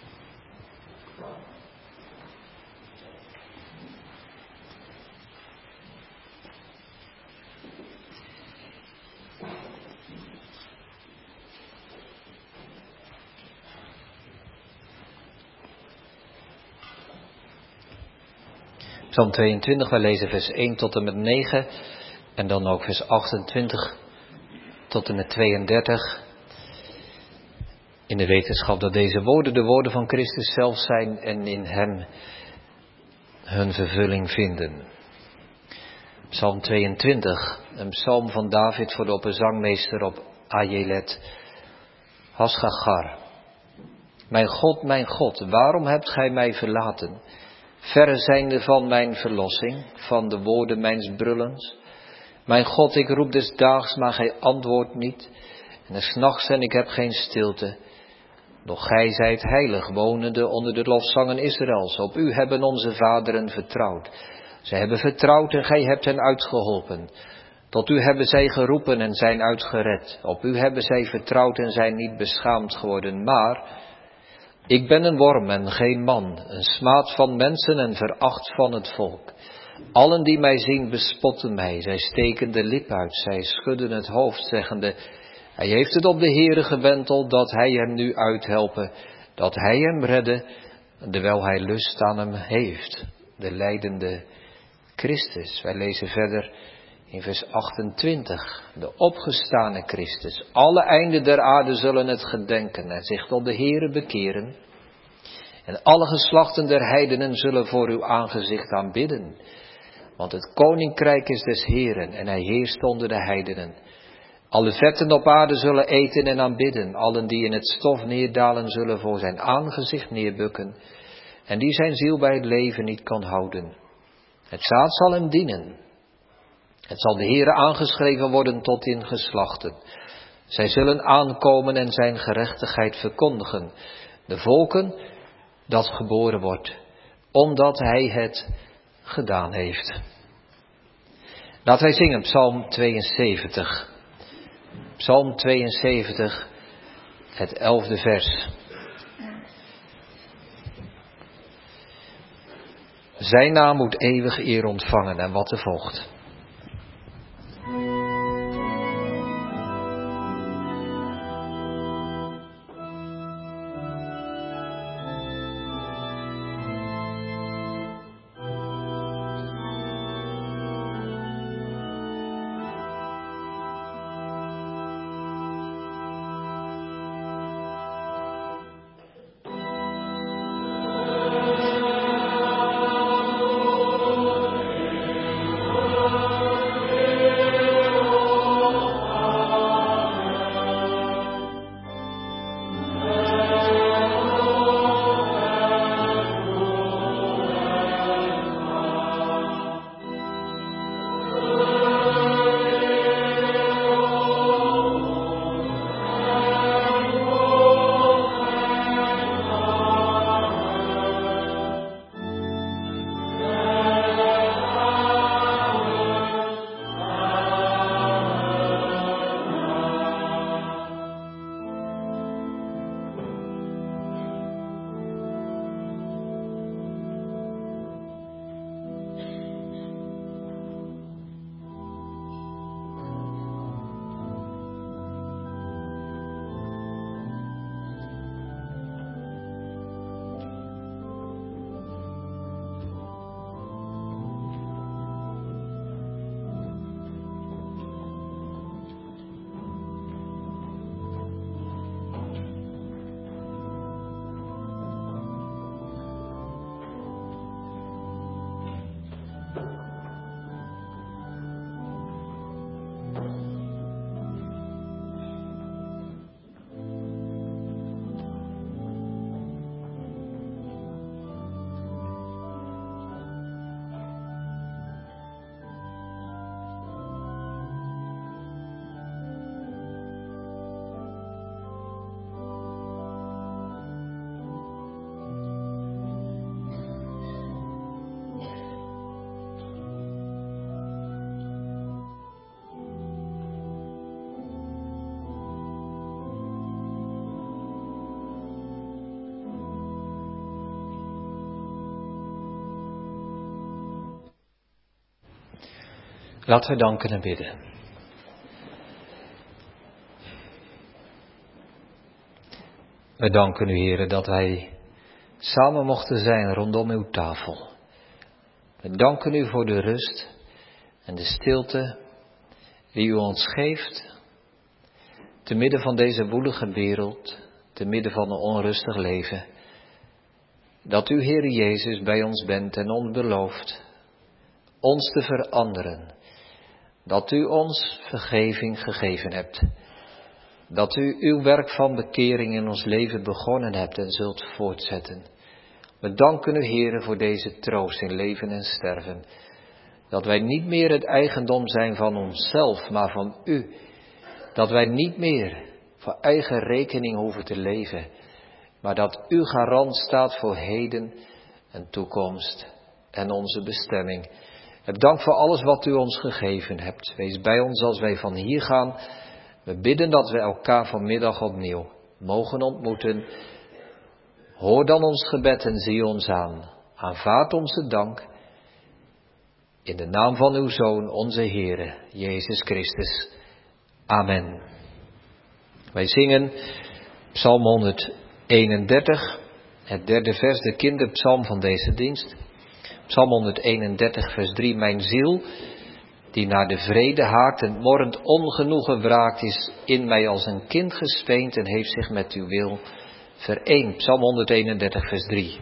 Psalm tweeëntwintig, wij lezen vers één tot en met negen en dan ook vers achtentwintig tot en met tweeëndertig. In de wetenschap dat deze woorden de woorden van Christus zelf zijn en in hem hun vervulling vinden. Psalm tweeëntwintig, een psalm van David voor de opperzangmeester op Ajelet Hasgagar. Mijn God, mijn God, waarom hebt gij mij verlaten? Verre zijnde van mijn verlossing, van de woorden mijns brullens. Mijn God, ik roep des daags, maar gij antwoordt niet. En des nachts en ik heb geen stilte. Doch gij zijt heilig, wonende onder de lofzangen Israëls. Op u hebben onze vaderen vertrouwd. Zij hebben vertrouwd en gij hebt hen uitgeholpen. Tot u hebben zij geroepen en zijn uitgered. Op u hebben zij vertrouwd en zijn niet beschaamd geworden. Maar ik ben een worm en geen man, een smaad van mensen en veracht van het volk. Allen die mij zien bespotten mij, zij steken de lip uit, zij schudden het hoofd, zeggende, hij heeft het op de Heere gewenteld, dat hij hem nu uithelpe, dat hij hem redde, terwijl hij lust aan hem heeft. De lijdende Christus. Wij lezen verder in vers achtentwintig. De opgestane Christus. Alle einden der aarde zullen het gedenken en zich tot de Heere bekeren. En alle geslachten der heidenen zullen voor uw aangezicht aanbidden. Want het koninkrijk is des Heeren en hij heerst onder de heidenen. Alle vetten op aarde zullen eten en aanbidden. Allen die in het stof neerdalen zullen voor zijn aangezicht neerbukken. En die zijn ziel bij het leven niet kan houden. Het zaad zal hem dienen. Het zal de Heere aangeschreven worden tot in geslachten. Zij zullen aankomen en zijn gerechtigheid verkondigen. De volken dat geboren wordt, omdat hij het gedaan heeft. Laten wij zingen Psalm tweeënzeventig. Psalm tweeënzeventig, het elfde vers. Zijn naam moet eeuwig eer ontvangen en wat er volgt. Laten we danken en bidden. We danken u, Heere, dat wij samen mochten zijn rondom uw tafel. We danken u voor de rust en de stilte die u ons geeft, te midden van deze woelige wereld, te midden van een onrustig leven. Dat u, Heere Jezus, bij ons bent en ons belooft ons te veranderen. Dat u ons vergeving gegeven hebt. Dat u uw werk van bekering in ons leven begonnen hebt en zult voortzetten. We danken u, Heere, voor deze troost in leven en sterven. Dat wij niet meer het eigendom zijn van onszelf, maar van u. Dat wij niet meer voor eigen rekening hoeven te leven. Maar dat u garant staat voor heden en toekomst en onze bestemming. Heb dank voor alles wat u ons gegeven hebt. Wees bij ons als wij van hier gaan. We bidden dat we elkaar vanmiddag opnieuw mogen ontmoeten. Hoor dan ons gebed en zie ons aan. Aanvaard onze dank. In de naam van uw Zoon, onze Heere, Jezus Christus. Amen. Wij zingen Psalm honderdeenendertig, het derde vers, de kinderpsalm van deze dienst. Psalm honderdeenendertig, vers drie. Mijn ziel, die naar de vrede haakt en morrend ongenoegen wraakt, is in mij als een kind gespeend en heeft zich met uw wil vereend. Psalm honderdeenendertig, vers drie.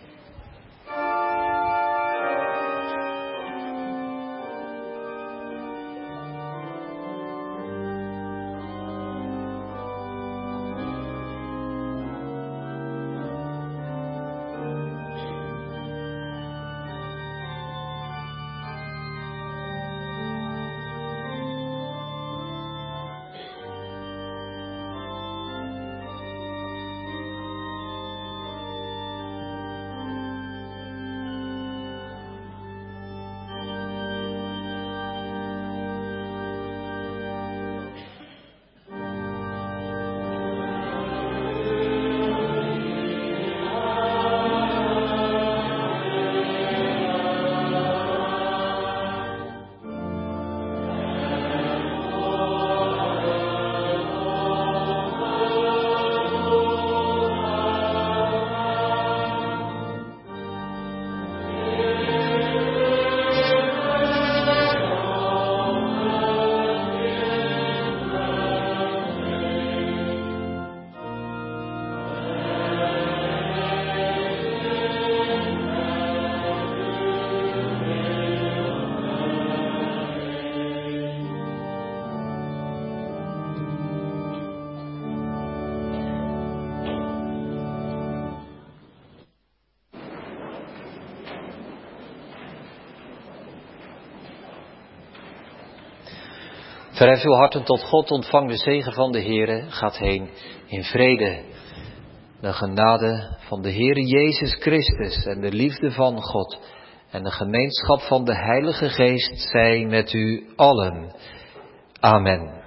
Verhef uw harten tot God, ontvang de zegen van de Heere, gaat heen in vrede. De genade van de Heere Jezus Christus en de liefde van God en de gemeenschap van de Heilige Geest zij met u allen. Amen.